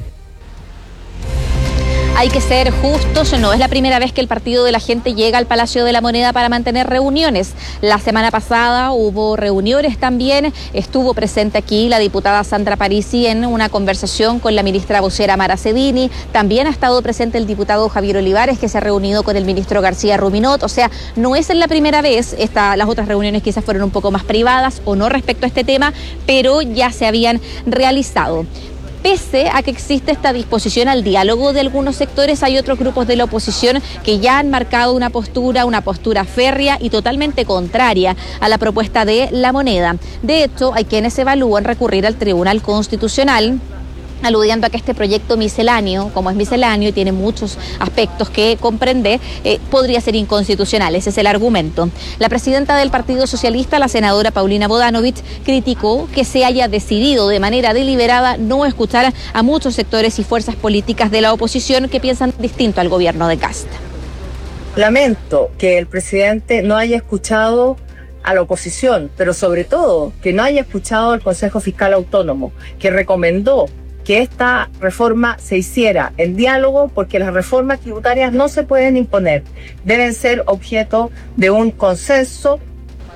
Hay que ser justos, no es la primera vez que el Partido de la Gente llega al Palacio de la Moneda para mantener reuniones. La semana pasada hubo reuniones también, estuvo presente aquí la diputada Sandra Parisi en una conversación con la ministra vocera Mara Cedini, también ha estado presente el diputado Javier Olivares, que se ha reunido con el ministro García Ruminot. O sea, no es la primera vez, esta, las otras reuniones quizás fueron un poco más privadas o no respecto a este tema, pero ya se habían realizado. Pese a que existe esta disposición al diálogo de algunos sectores, hay otros grupos de la oposición que ya han marcado una postura, una postura férrea y totalmente contraria a la propuesta de La Moneda. De hecho, hay quienes evalúan recurrir al Tribunal Constitucional, aludiendo a que este proyecto misceláneo, como es misceláneo y tiene muchos aspectos que comprende, eh, podría ser inconstitucional. Ese es el argumento. La presidenta del Partido Socialista, la senadora Paulina Bodanovich, criticó que se haya decidido de manera deliberada no escuchar a muchos sectores y fuerzas políticas de la oposición que piensan distinto al gobierno de Kast. Lamento que el presidente no haya escuchado a la oposición, pero sobre todo que no haya escuchado al Consejo Fiscal Autónomo, que recomendó que esta reforma se hiciera en diálogo, porque las reformas tributarias no se pueden imponer, deben ser objeto de un consenso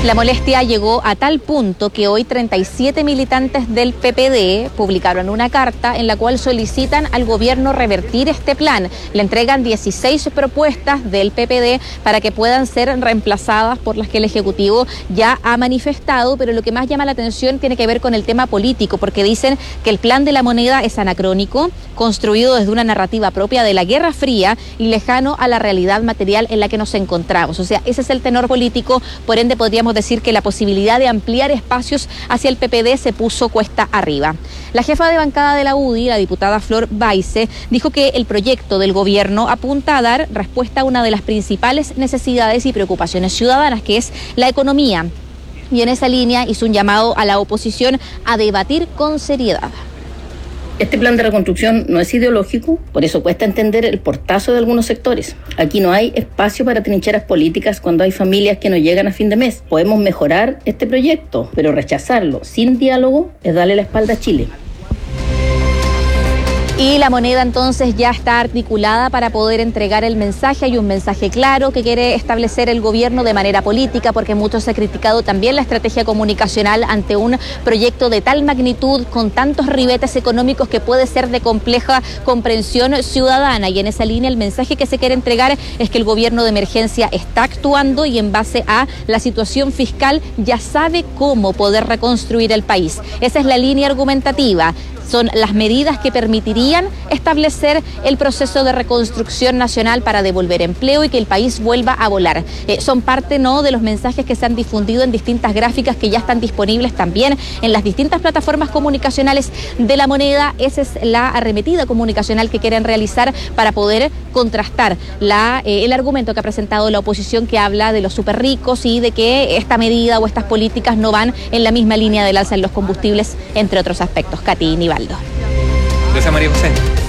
La molestia llegó a tal punto que hoy treinta y siete militantes del P P D publicaron una carta en la cual solicitan al gobierno revertir este plan. Le entregan dieciséis propuestas del P P D para que puedan ser reemplazadas por las que el Ejecutivo ya ha manifestado, pero lo que más llama la atención tiene que ver con el tema político, porque dicen que el plan de la moneda es anacrónico, construido desde una narrativa propia de la Guerra Fría y lejano a la realidad material en la que nos encontramos. O sea, ese es el tenor político, por ende podríamos decir que la posibilidad de ampliar espacios hacia el P P D se puso cuesta arriba. La jefa de bancada de la U D I, la diputada Flor Baise, dijo que el proyecto del gobierno apunta a dar respuesta a una de las principales necesidades y preocupaciones ciudadanas, que es la economía. Y en esa línea hizo un llamado a la oposición a debatir con seriedad. Este plan de reconstrucción no es ideológico, por eso cuesta entender el portazo de algunos sectores. Aquí no hay espacio para trincheras políticas cuando hay familias que no llegan a fin de mes. Podemos mejorar este proyecto, pero rechazarlo sin diálogo es darle la espalda a Chile. Y la moneda entonces ya está articulada para poder entregar el mensaje. Hay un mensaje claro que quiere establecer el gobierno de manera política, porque mucho se ha criticado también la estrategia comunicacional ante un proyecto de tal magnitud, con tantos ribetes económicos, que puede ser de compleja comprensión ciudadana. Y en esa línea el mensaje que se quiere entregar es que el gobierno de emergencia está actuando y en base a la situación fiscal ya sabe cómo poder reconstruir el país. Esa es la línea argumentativa. Son las medidas que permitirían establecer el proceso de reconstrucción nacional para devolver empleo y que el país vuelva a volar. Eh, son parte no de los mensajes que se han difundido en distintas gráficas que ya están disponibles también en las distintas plataformas comunicacionales de la moneda. Esa es la arremetida comunicacional que quieren realizar para poder contrastar la, eh, el argumento que ha presentado la oposición, que habla de los súper ricos y de que esta medida o estas políticas no van en la misma línea del alza en los combustibles, entre otros aspectos. Katy Nivaldo. Gracias, María José.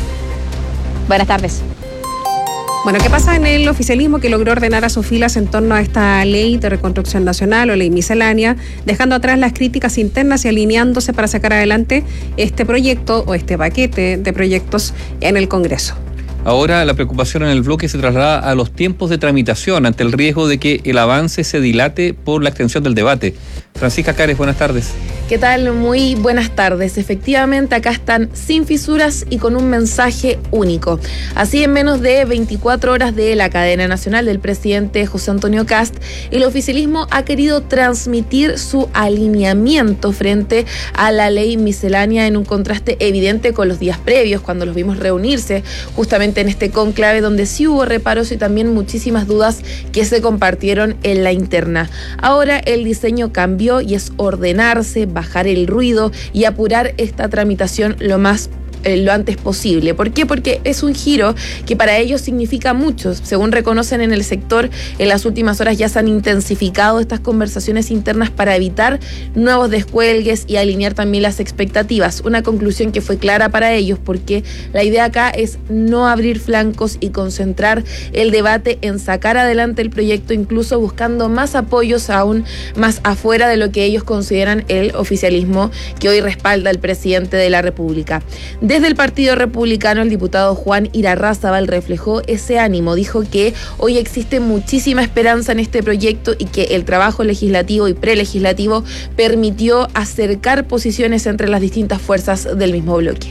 Buenas tardes. Bueno, ¿qué pasa en el oficialismo que logró ordenar a sus filas en torno a esta ley de reconstrucción nacional o ley miscelánea, dejando atrás las críticas internas y alineándose para sacar adelante este proyecto o este paquete de proyectos en el Congreso? Ahora la preocupación en el bloque se traslada a los tiempos de tramitación ante el riesgo de que el avance se dilate por la extensión del debate. Francisca Cares, buenas tardes. ¿Qué tal? Muy buenas tardes. Efectivamente, acá están sin fisuras y con un mensaje único. Así, en menos de veinticuatro horas de la cadena nacional del presidente José Antonio Kast, el oficialismo ha querido transmitir su alineamiento frente a la ley miscelánea en un contraste evidente con los días previos, cuando los vimos reunirse justamente en este conclave, donde sí hubo reparos y también muchísimas dudas que se compartieron en la interna. Ahora el diseño cambió y es ordenarse, bajar el ruido y apurar esta tramitación lo más eh, lo antes posible. ¿Por qué? Porque es un giro que para ellos significa mucho. Según reconocen en el sector, en las últimas horas ya se han intensificado estas conversaciones internas para evitar nuevos descuelgues y alinear también las expectativas. Una conclusión que fue clara para ellos, porque la idea acá es no abrir flancos y concentrar el debate en sacar adelante el proyecto, incluso buscando más apoyos aún más afuera de lo que ellos consideran el oficialismo que hoy respalda al presidente de la República. Desde el Partido Republicano, el diputado Juan Irarrázaval reflejó ese ánimo. Dijo que hoy existe muchísima esperanza en este proyecto y que el trabajo legislativo y prelegislativo permitió acercar posiciones entre las distintas fuerzas del mismo bloque.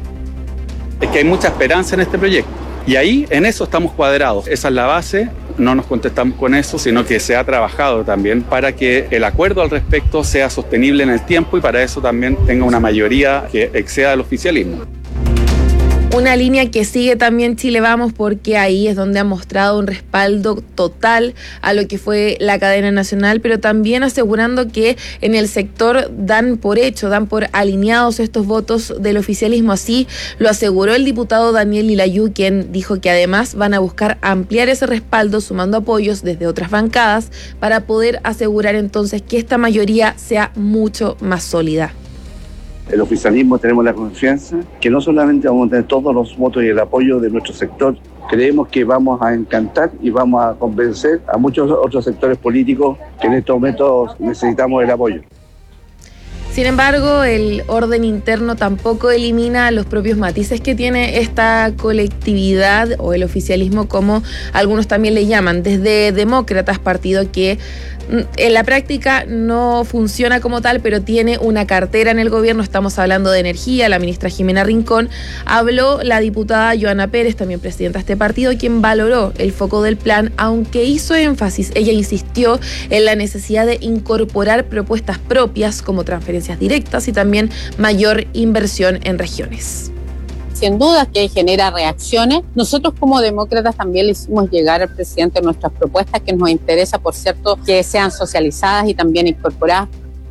Es que hay mucha esperanza en este proyecto y ahí en eso estamos cuadrados. Esa es la base. No nos contestamos con eso, sino que se ha trabajado también para que el acuerdo al respecto sea sostenible en el tiempo y para eso también tenga una mayoría que exceda el oficialismo. Una línea que sigue también Chile Vamos, porque ahí es donde ha mostrado un respaldo total a lo que fue la cadena nacional, pero también asegurando que en el sector dan por hecho, dan por alineados estos votos del oficialismo. Así lo aseguró el diputado Daniel Lilayú, quien dijo que además van a buscar ampliar ese respaldo sumando apoyos desde otras bancadas para poder asegurar entonces que esta mayoría sea mucho más sólida. El oficialismo tenemos la confianza que no solamente vamos a tener todos los votos y el apoyo de nuestro sector, creemos que vamos a encantar y vamos a convencer a muchos otros sectores políticos que en estos momentos necesitamos el apoyo. Sin embargo, el orden interno tampoco elimina los propios matices que tiene esta colectividad o el oficialismo, como algunos también le llaman, desde Demócratas, partido que en la práctica no funciona como tal, pero tiene una cartera en el gobierno. Estamos hablando de energía, la ministra Jimena Rincón. Habló la diputada Joana Pérez, también presidenta de este partido, quien valoró el foco del plan, aunque hizo énfasis, ella insistió en la necesidad de incorporar propuestas propias como transferencias directas y también mayor inversión en regiones. Sin duda que genera reacciones. Nosotros como demócratas también le hicimos llegar al presidente nuestras propuestas, que nos interesa, por cierto, que sean socializadas y también incorporadas.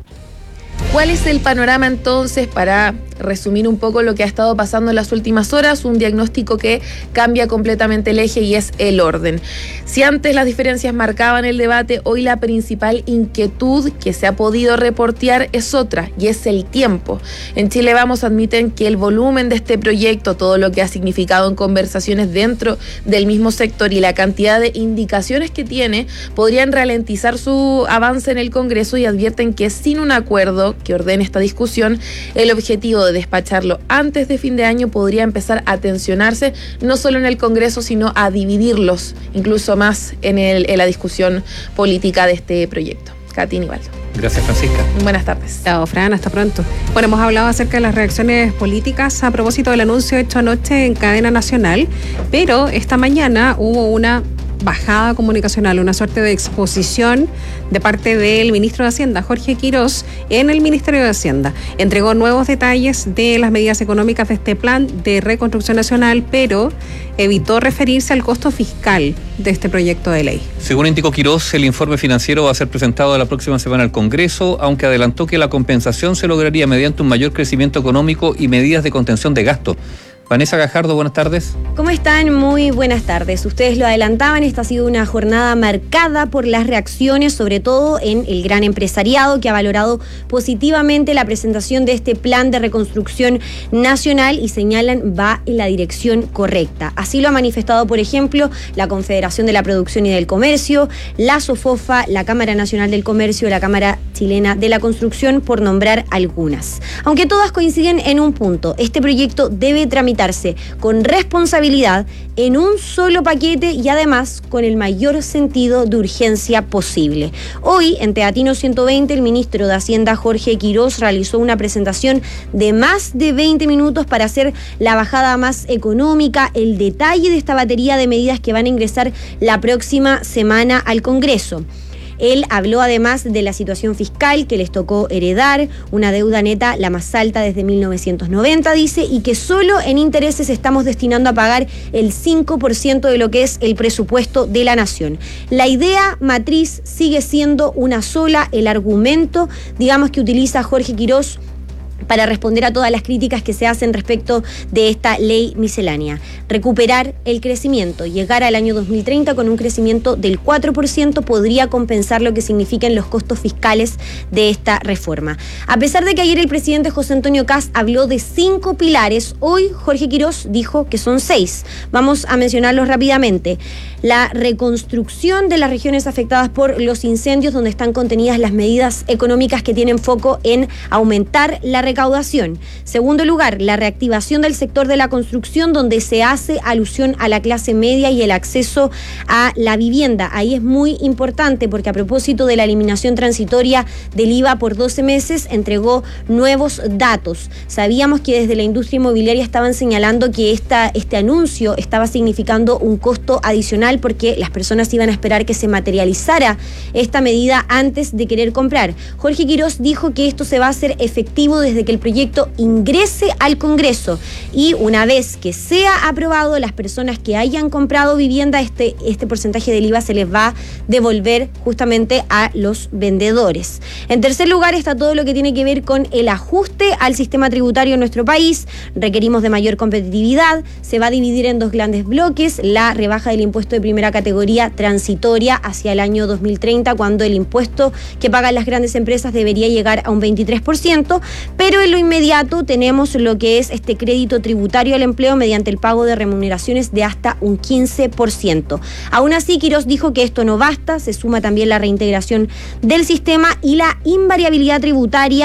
¿Cuál es el panorama entonces, para resumir un poco lo que ha estado pasando en las últimas horas? Un diagnóstico que cambia completamente el eje y es el orden. Si antes las diferencias marcaban el debate, hoy la principal inquietud que se ha podido reportear es otra, y es el tiempo. En Chile Vamos admiten que el volumen de este proyecto, todo lo que ha significado en conversaciones dentro del mismo sector y la cantidad de indicaciones que tiene, podrían ralentizar su avance en el Congreso, y advierten que sin un acuerdo que ordene esta discusión, el objetivo de despacharlo antes de fin de año podría empezar a tensionarse, no solo en el Congreso, sino a dividirlos incluso más en, el, en la discusión política de este proyecto. Katy Nivaldo. Gracias, Francisca. Buenas tardes. Chao, Fran, hasta pronto. Bueno, hemos hablado acerca de las reacciones políticas a propósito del anuncio hecho anoche en cadena nacional, pero esta mañana hubo una bajada comunicacional, una suerte de exposición de parte del ministro de Hacienda, Jorge Quirós, en el Ministerio de Hacienda. Entregó nuevos detalles de las medidas económicas de este plan de reconstrucción nacional, pero evitó referirse al costo fiscal de este proyecto de ley. Según indicó Quirós, el informe financiero va a ser presentado la próxima semana al Congreso, aunque adelantó que la compensación se lograría mediante un mayor crecimiento económico y medidas de contención de gasto. Vanessa Gajardo, buenas tardes. ¿Cómo están? Muy buenas tardes. Ustedes lo adelantaban, esta ha sido una jornada marcada por las reacciones, sobre todo en el gran empresariado, que ha valorado positivamente la presentación de este plan de reconstrucción nacional y señalan va en la dirección correcta. Así lo ha manifestado, por ejemplo, la Confederación de la Producción y del Comercio, la SOFOFA, la Cámara Nacional del Comercio, la Cámara Chilena de la Construcción, por nombrar algunas. Aunque todas coinciden en un punto: este proyecto debe tramitar con responsabilidad, en un solo paquete y además con el mayor sentido de urgencia posible. Hoy, en Teatino ciento veinte, el ministro de Hacienda, Jorge Quirós, realizó una presentación de más de veinte minutos para hacer la bajada más económica, el detalle de esta batería de medidas que van a ingresar la próxima semana al Congreso. Él habló además de la situación fiscal que les tocó heredar, una deuda neta la más alta desde mil novecientos noventa, dice, y que solo en intereses estamos destinando a pagar el cinco por ciento de lo que es el presupuesto de la nación. La idea matriz sigue siendo una sola, el argumento, digamos, que utiliza Jorge Quirós para responder a todas las críticas que se hacen respecto de esta ley miscelánea. Recuperar el crecimiento, llegar al año dos mil treinta con un crecimiento del cuatro por ciento podría compensar lo que significan los costos fiscales de esta reforma. A pesar de que ayer el presidente José Antonio Kast habló de cinco pilares, hoy Jorge Quirós dijo que son seis. Vamos a mencionarlos rápidamente. La reconstrucción de las regiones afectadas por los incendios, donde están contenidas las medidas económicas que tienen foco en aumentar la recaudación. Segundo lugar, la reactivación del sector de la construcción, donde se hace alusión a la clase media y el acceso a la vivienda. Ahí es muy importante porque, a propósito de la eliminación transitoria del I V A por doce meses, entregó nuevos datos. Sabíamos que desde la industria inmobiliaria estaban señalando que esta, este anuncio estaba significando un costo adicional porque las personas iban a esperar que se materializara esta medida antes de querer comprar. Jorge Quirós dijo que esto se va a hacer efectivo desde que el proyecto ingrese al Congreso, y una vez que sea aprobado, las personas que hayan comprado vivienda, este, este porcentaje del I V A se les va a devolver justamente a los vendedores. En tercer lugar está todo lo que tiene que ver con el ajuste al sistema tributario en nuestro país. Requerimos de mayor competitividad, se va a dividir en dos grandes bloques: la rebaja del impuesto de primera categoría transitoria hacia el año dos mil treinta, cuando el impuesto que pagan las grandes empresas debería llegar a un veintitrés por ciento, pero en lo inmediato tenemos lo que es este crédito tributario al empleo mediante el pago de remuneraciones de hasta un quince por ciento. Aún así, Quirós dijo que esto no basta, se suma también la reintegración del sistema y la invariabilidad tributaria,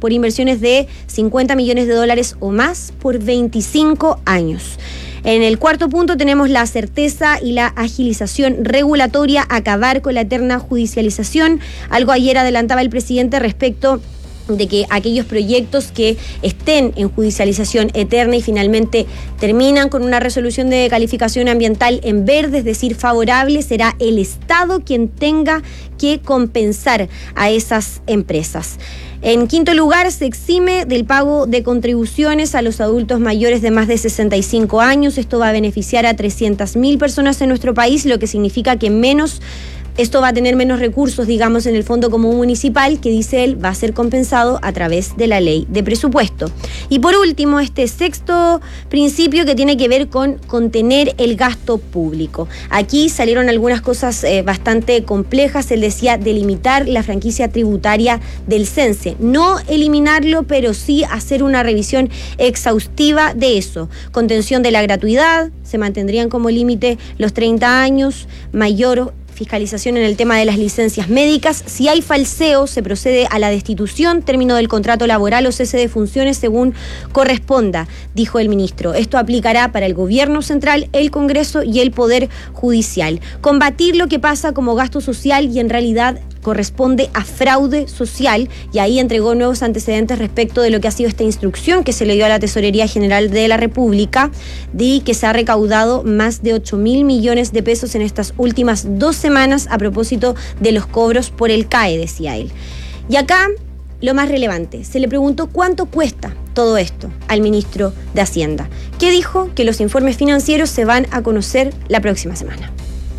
por inversiones de cincuenta millones de dólares o más por veinticinco años. En el cuarto punto tenemos la certeza y la agilización regulatoria, acabar con la eterna judicialización. Algo ayer adelantaba el presidente respecto de que aquellos proyectos que estén en judicialización eterna y finalmente terminan con una resolución de calificación ambiental en verde, es decir, favorable, será el Estado quien tenga que compensar a esas empresas. En quinto lugar, se exime del pago de contribuciones a los adultos mayores de más de sesenta y cinco años. Esto va a beneficiar a trescientas mil personas en nuestro país, lo que significa que menos Esto va a tener menos recursos, digamos, en el Fondo Común Municipal, que dice él va a ser compensado a través de la ley de presupuesto. Y por último, este sexto principio que tiene que ver con contener el gasto público. Aquí salieron algunas cosas eh, bastante complejas. Él decía delimitar la franquicia tributaria del CENSE. No eliminarlo, pero sí hacer una revisión exhaustiva de eso. Contención de la gratuidad, se mantendrían como límite los treinta años, mayor fiscalización en el tema de las licencias médicas. Si hay falseo, se procede a la destitución, término del contrato laboral o cese de funciones según corresponda, dijo el ministro. Esto aplicará para el gobierno central, el Congreso y el Poder Judicial. Combatir lo que pasa como gasto social y en realidad corresponde a fraude social, y ahí entregó nuevos antecedentes respecto de lo que ha sido esta instrucción que se le dio a la Tesorería General de la República, de que se ha recaudado más de ocho mil millones de pesos en estas últimas dos semanas a propósito de los cobros por el C A E, decía él. Y acá lo más relevante, se le preguntó cuánto cuesta todo esto al ministro de Hacienda, que dijo que los informes financieros se van a conocer la próxima semana.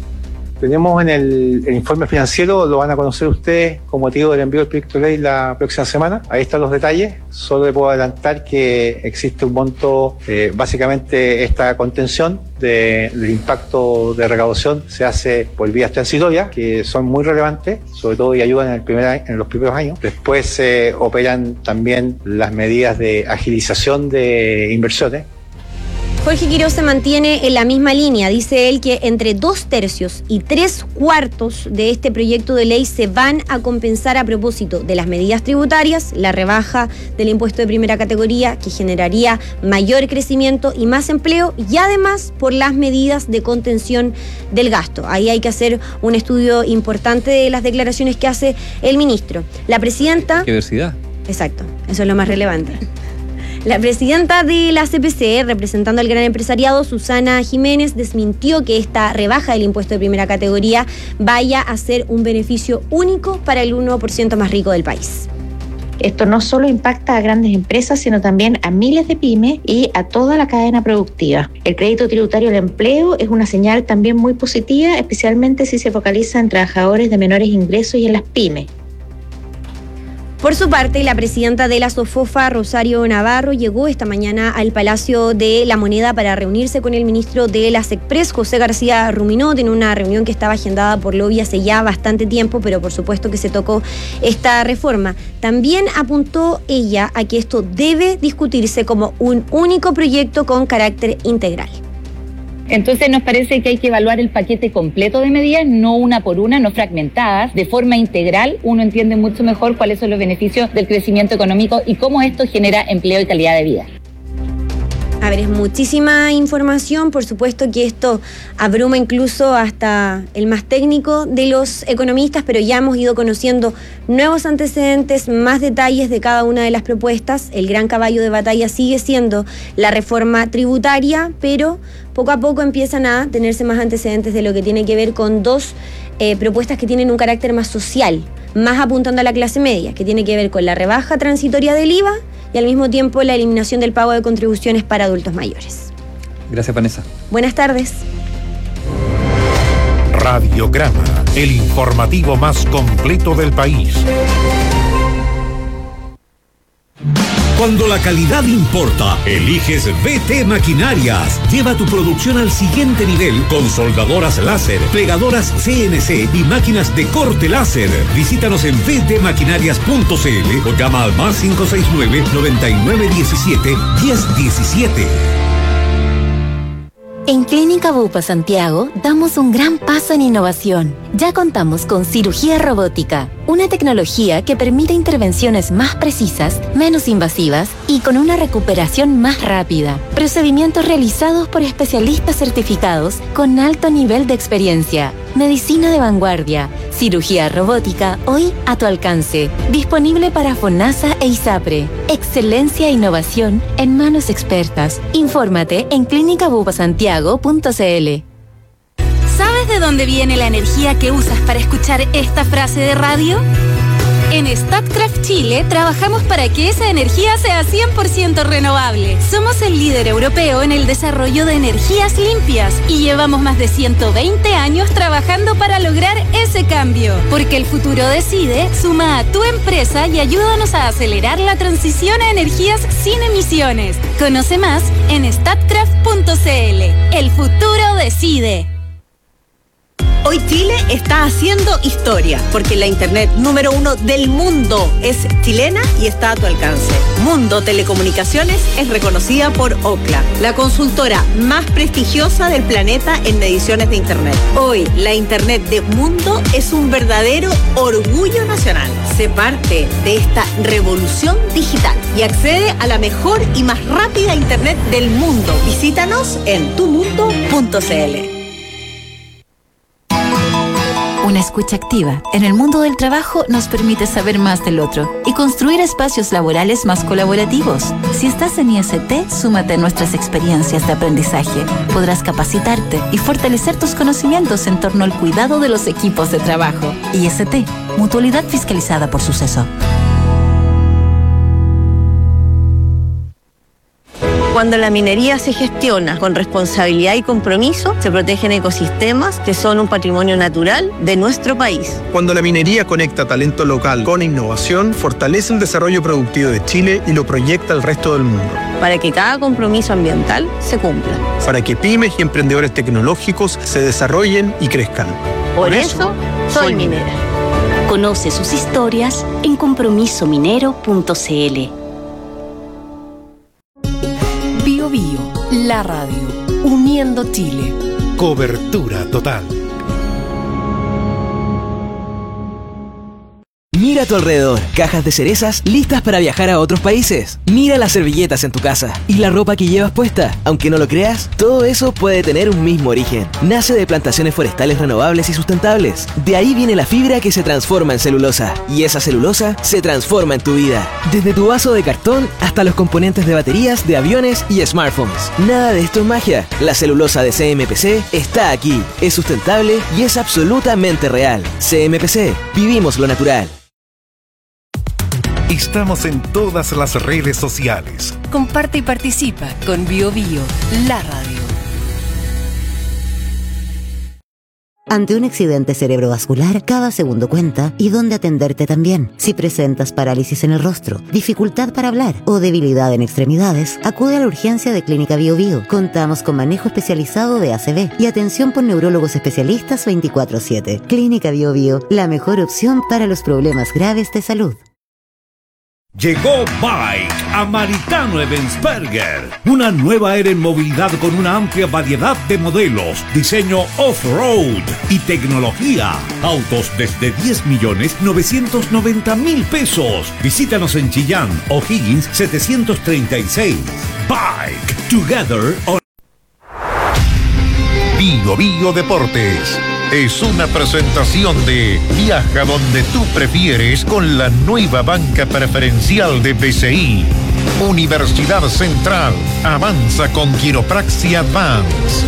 Tenemos en el, el informe financiero, lo van a conocer ustedes con motivo del envío del proyecto de ley la próxima semana. Ahí están los detalles. Solo le puedo adelantar que existe un monto, eh, básicamente esta contención de, del impacto de recaudación se hace por vías transitorias, que son muy relevantes, sobre todo y ayudan en, el primer, en los primeros años. Después se eh, operan también las medidas de agilización de inversiones. Jorge Quiroz se mantiene en la misma línea. Dice él que entre dos tercios y tres cuartos de este proyecto de ley se van a compensar a propósito de las medidas tributarias, la rebaja del impuesto de primera categoría que generaría mayor crecimiento y más empleo, y además por las medidas de contención del gasto. Ahí hay que hacer un estudio importante de las declaraciones que hace el ministro. La presidenta... ¿Qué diversidad? Exacto, eso es lo más relevante. La presidenta de la C P C, representando al gran empresariado, Susana Jiménez, desmintió que esta rebaja del impuesto de primera categoría vaya a ser un beneficio único para el uno por ciento más rico del país. Esto no solo impacta a grandes empresas, sino también a miles de pymes y a toda la cadena productiva. El crédito tributario al empleo es una señal también muy positiva, especialmente si se focaliza en trabajadores de menores ingresos y en las pymes. Por su parte, la presidenta de la SOFOFA, Rosario Navarro, llegó esta mañana al Palacio de la Moneda para reunirse con el ministro de la SECPRES, José García Ruminot, en una reunión que estaba agendada por Lobby hace ya bastante tiempo, pero por supuesto que se tocó esta reforma. También apuntó ella a que esto debe discutirse como un único proyecto con carácter integral. Entonces nos parece que hay que evaluar el paquete completo de medidas, no una por una, no fragmentadas, de forma integral. Uno entiende mucho mejor cuáles son los beneficios del crecimiento económico y cómo esto genera empleo y calidad de vida. A ver, es muchísima información, por supuesto que esto abruma incluso hasta el más técnico de los economistas, pero ya hemos ido conociendo nuevos antecedentes, más detalles de cada una de las propuestas. El gran caballo de batalla sigue siendo la reforma tributaria, pero poco a poco empiezan a tenerse más antecedentes de lo que tiene que ver con dos eh, propuestas que tienen un carácter más social, más apuntando a la clase media, que tiene que ver con la rebaja transitoria del I V A y al mismo tiempo la eliminación del pago de contribuciones para adultos mayores. Gracias, Vanessa. Buenas tardes. Radiograma, el informativo más completo del país. Cuando la calidad importa, eliges V T Maquinarias. Lleva tu producción al siguiente nivel con soldadoras láser, pegadoras C N C y máquinas de corte láser. Visítanos en v t maquinarias punto c l o llama al más cinco seis nueve, noventa y nueve diecisiete, diez diecisiete. En Clínica Bupa Santiago damos un gran paso en innovación. Ya contamos con cirugía robótica, Una tecnología que permite intervenciones más precisas, menos invasivas y con una recuperación más rápida. Procedimientos realizados por especialistas certificados con alto nivel de experiencia. Medicina de vanguardia. Cirugía robótica hoy a tu alcance. Disponible para FONASA e ISAPRE. Excelencia e innovación en manos expertas. Infórmate en clínica bupa santiago punto c l. ¿Sabes de dónde viene la energía que usas para escuchar esta frase de radio? En Statkraft Chile trabajamos para que esa energía sea cien por ciento renovable. Somos el líder europeo en el desarrollo de energías limpias y llevamos más de ciento veinte años trabajando para lograr ese cambio. Porque el futuro decide, suma a tu empresa y ayúdanos a acelerar la transición a energías sin emisiones. Conoce más en statkraft punto c l. El futuro decide. Hoy Chile está haciendo historia, porque la internet número uno del mundo es chilena y está a tu alcance. Mundo Telecomunicaciones es reconocida por Ookla, la consultora más prestigiosa del planeta en mediciones de internet. Hoy, la internet de Mundo es un verdadero orgullo nacional. Sé parte de esta revolución digital y accede a la mejor y más rápida internet del mundo. Visítanos en tu mundo punto c l. Una escucha activa en el mundo del trabajo nos permite saber más del otro y construir espacios laborales más colaborativos. Si estás en I S T, súmate a nuestras experiencias de aprendizaje. Podrás capacitarte y fortalecer tus conocimientos en torno al cuidado de los equipos de trabajo. I S T, Mutualidad fiscalizada por Suceso. Cuando la minería se gestiona con responsabilidad y compromiso, se protegen ecosistemas que son un patrimonio natural de nuestro país. Cuando la minería conecta talento local con innovación, fortalece el desarrollo productivo de Chile y lo proyecta al resto del mundo. Para que cada compromiso ambiental se cumpla. Para que pymes y emprendedores tecnológicos se desarrollen y crezcan. Por, Por eso, eso, soy minera. Conoce sus historias en compromiso minero punto c l. Bio Bio, la radio, uniendo Chile. Cobertura total. Mira a tu alrededor, cajas de cerezas listas para viajar a otros países. Mira las servilletas en tu casa y la ropa que llevas puesta. Aunque no lo creas, todo eso puede tener un mismo origen. Nace de plantaciones forestales renovables y sustentables. De ahí viene la fibra que se transforma en celulosa. Y esa celulosa se transforma en tu vida. Desde tu vaso de cartón hasta los componentes de baterías, de aviones y smartphones. Nada de esto es magia. La celulosa de C M P C está aquí. Es sustentable y es absolutamente real. C M P C, vivimos lo natural. Estamos en todas las redes sociales. Comparte y participa con Bio Bio, la radio. Ante un accidente cerebrovascular, cada segundo cuenta y dónde atenderte también. Si presentas parálisis en el rostro, dificultad para hablar o debilidad en extremidades, acude a la urgencia de Clínica Bio Bio. Contamos con manejo especializado de A C V y atención por neurólogos especialistas veinticuatro siete. Clínica Bio Bio, la mejor opción para los problemas graves de salud. Llegó Bike a Maritano Eventsberger, una nueva era en movilidad con una amplia variedad de modelos, diseño off-road y tecnología. Autos desde diez millones novecientos noventa mil pesos. Visítanos en Chillán, O'Higgins setecientos treinta y seis. Bike, together on... Bio Bio Deportes es una presentación de Viaja donde tú prefieres con la nueva banca preferencial de B C I. Universidad Central, avanza con Quiropraxia Advance.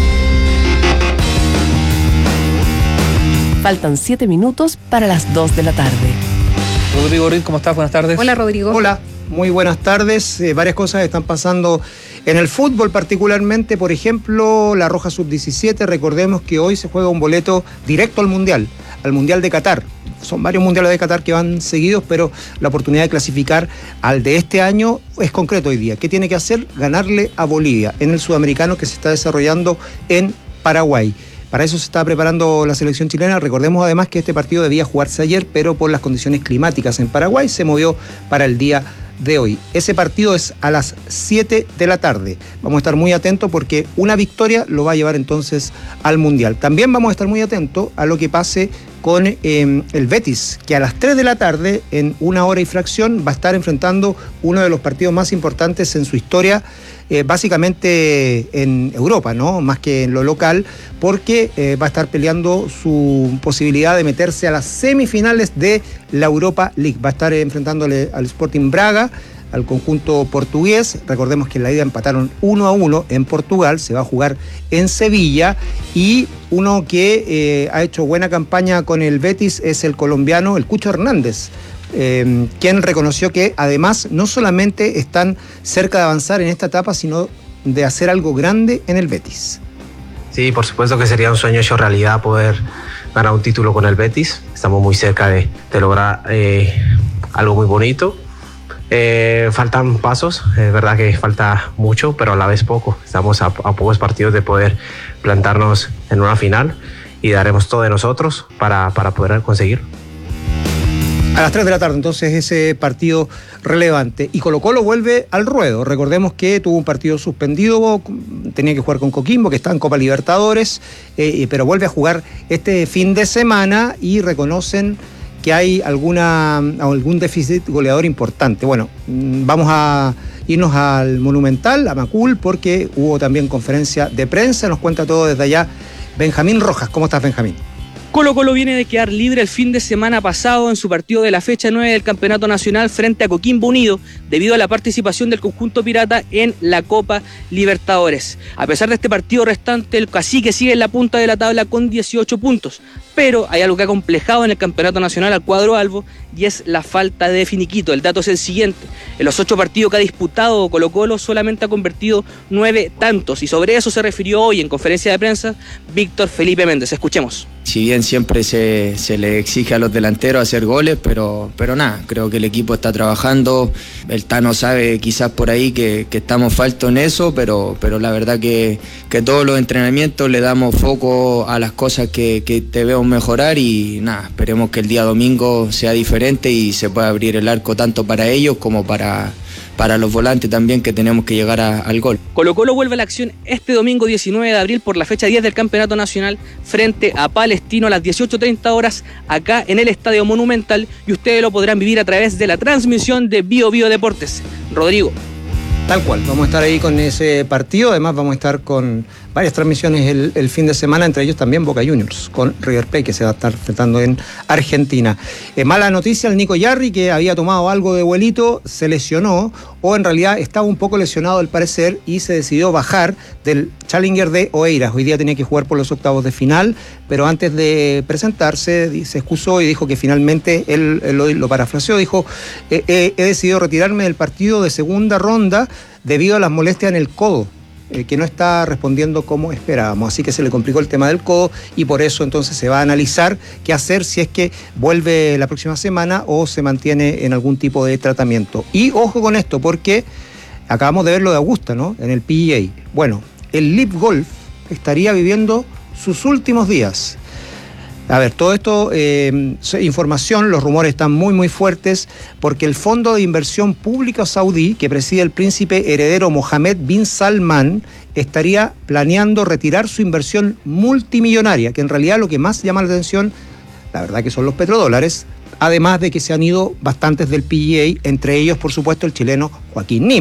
Faltan siete minutos para las dos de la tarde. Rodrigo Ruiz, ¿cómo estás? Buenas tardes. Hola, Rodrigo. Hola, muy buenas tardes. Eh, varias cosas están pasando en el fútbol, particularmente, por ejemplo, la Roja sub diecisiete. Recordemos que hoy se juega un boleto directo al Mundial, al Mundial de Qatar. Son varios mundiales de Qatar que van seguidos, pero la oportunidad de clasificar al de este año es concreto hoy día. ¿Qué tiene que hacer? Ganarle a Bolivia en el sudamericano que se está desarrollando en Paraguay. Para eso se está preparando la selección chilena. Recordemos además que este partido debía jugarse ayer, pero por las condiciones climáticas en Paraguay se movió para el día de hoy. Ese partido es a las siete de la tarde. Vamos a estar muy atentos porque una victoria lo va a llevar entonces al Mundial. También vamos a estar muy atentos a lo que pase con eh, el Betis, que a las tres de la tarde, en una hora y fracción, va a estar enfrentando uno de los partidos más importantes en su historia, eh, básicamente en Europa, ¿no? Más que en lo local, porque eh, va a estar peleando su posibilidad de meterse a las semifinales de la Europa League. Va a estar enfrentándole al Sporting Braga, al conjunto portugués. Recordemos que en la ida empataron uno a uno en Portugal, se va a jugar en Sevilla, y uno que eh, ha hecho buena campaña con el Betis es el colombiano, el Cucho Hernández, eh, quien reconoció que además no solamente están cerca de avanzar en esta etapa, sino de hacer algo grande en el Betis. Sí, por supuesto que sería un sueño hecho realidad poder ganar un título con el Betis. Estamos muy cerca de, de lograr eh, algo muy bonito. Eh, faltan pasos, es verdad que falta mucho, pero a la vez poco. Estamos a, a pocos partidos de poder plantarnos en una final y daremos todo de nosotros para, para poder conseguirlo. A las tres de la tarde, entonces, ese partido relevante. Y Colo-Colo vuelve al ruedo. Recordemos que tuvo un partido suspendido, tenía que jugar con Coquimbo, que está en Copa Libertadores, eh, pero vuelve a jugar este fin de semana y reconocen que hay alguna algún déficit goleador importante. Bueno, vamos a irnos al Monumental, a Macul, porque hubo también conferencia de prensa. Nos cuenta todo desde allá Benjamín Rojas. ¿Cómo estás, Benjamín? Colo Colo viene de quedar libre el fin de semana pasado en su partido de la fecha nueve del Campeonato Nacional frente a Coquimbo Unido, debido a la participación del conjunto pirata en la Copa Libertadores. A pesar de este partido restante, el Cacique sigue en la punta de la tabla con dieciocho puntos, pero hay algo que ha complejado en el Campeonato Nacional al cuadro albo, y es la falta de finiquito. El dato es el siguiente: en los ocho partidos que ha disputado Colo Colo solamente ha convertido nueve tantos, y sobre eso se refirió hoy en conferencia de prensa Víctor Felipe Méndez. Escuchemos. Si bien siempre se, se le exige a los delanteros hacer goles, pero, pero nada, creo que el equipo está trabajando. El Tano sabe quizás por ahí que, que estamos faltos en eso, pero, pero la verdad que, que todos los entrenamientos le damos foco a las cosas que, que debemos mejorar, y nada, esperemos que el día domingo sea diferente y se pueda abrir el arco tanto para ellos como para... para los volantes también, que tenemos que llegar a, al gol. Colo Colo vuelve a la acción este domingo diecinueve de abril por la fecha diez del Campeonato Nacional frente a Palestino a las dieciocho treinta horas acá en el Estadio Monumental, y ustedes lo podrán vivir a través de la transmisión de Bio Bio Deportes. Rodrigo. Tal cual, vamos a estar ahí con ese partido. Además vamos a estar con varias transmisiones el, el fin de semana, entre ellos también Boca Juniors con River Plate, que se va a estar enfrentando en Argentina. Eh, mala noticia, el Nico Yarri, que había tomado algo de vuelito, se lesionó, o en realidad estaba un poco lesionado al parecer, y se decidió bajar del Challenger de Oeiras. Hoy día tenía que jugar por los octavos de final, pero antes de presentarse se excusó y dijo que finalmente, él, él lo, lo parafraseó, dijo: eh, eh, he decidido retirarme del partido de segunda ronda debido a las molestias en el codo, eh, que no está respondiendo como esperábamos. Así que se le complicó el tema del codo, y por eso entonces se va a analizar qué hacer, si es que vuelve la próxima semana o se mantiene en algún tipo de tratamiento. Y ojo con esto, porque acabamos de ver lo de Augusta, ¿no? En el P G A. Bueno, el Live Golf estaría viviendo sus últimos días. A ver, todo esto, eh, información, los rumores están muy muy fuertes, porque el fondo de inversión pública saudí, que preside el príncipe heredero Mohammed bin Salman, estaría planeando retirar su inversión multimillonaria, que en realidad lo que más llama la atención, la verdad, que son los petrodólares, además de que se han ido bastantes del P G A, entre ellos, por supuesto, el chileno Joaquín Nim.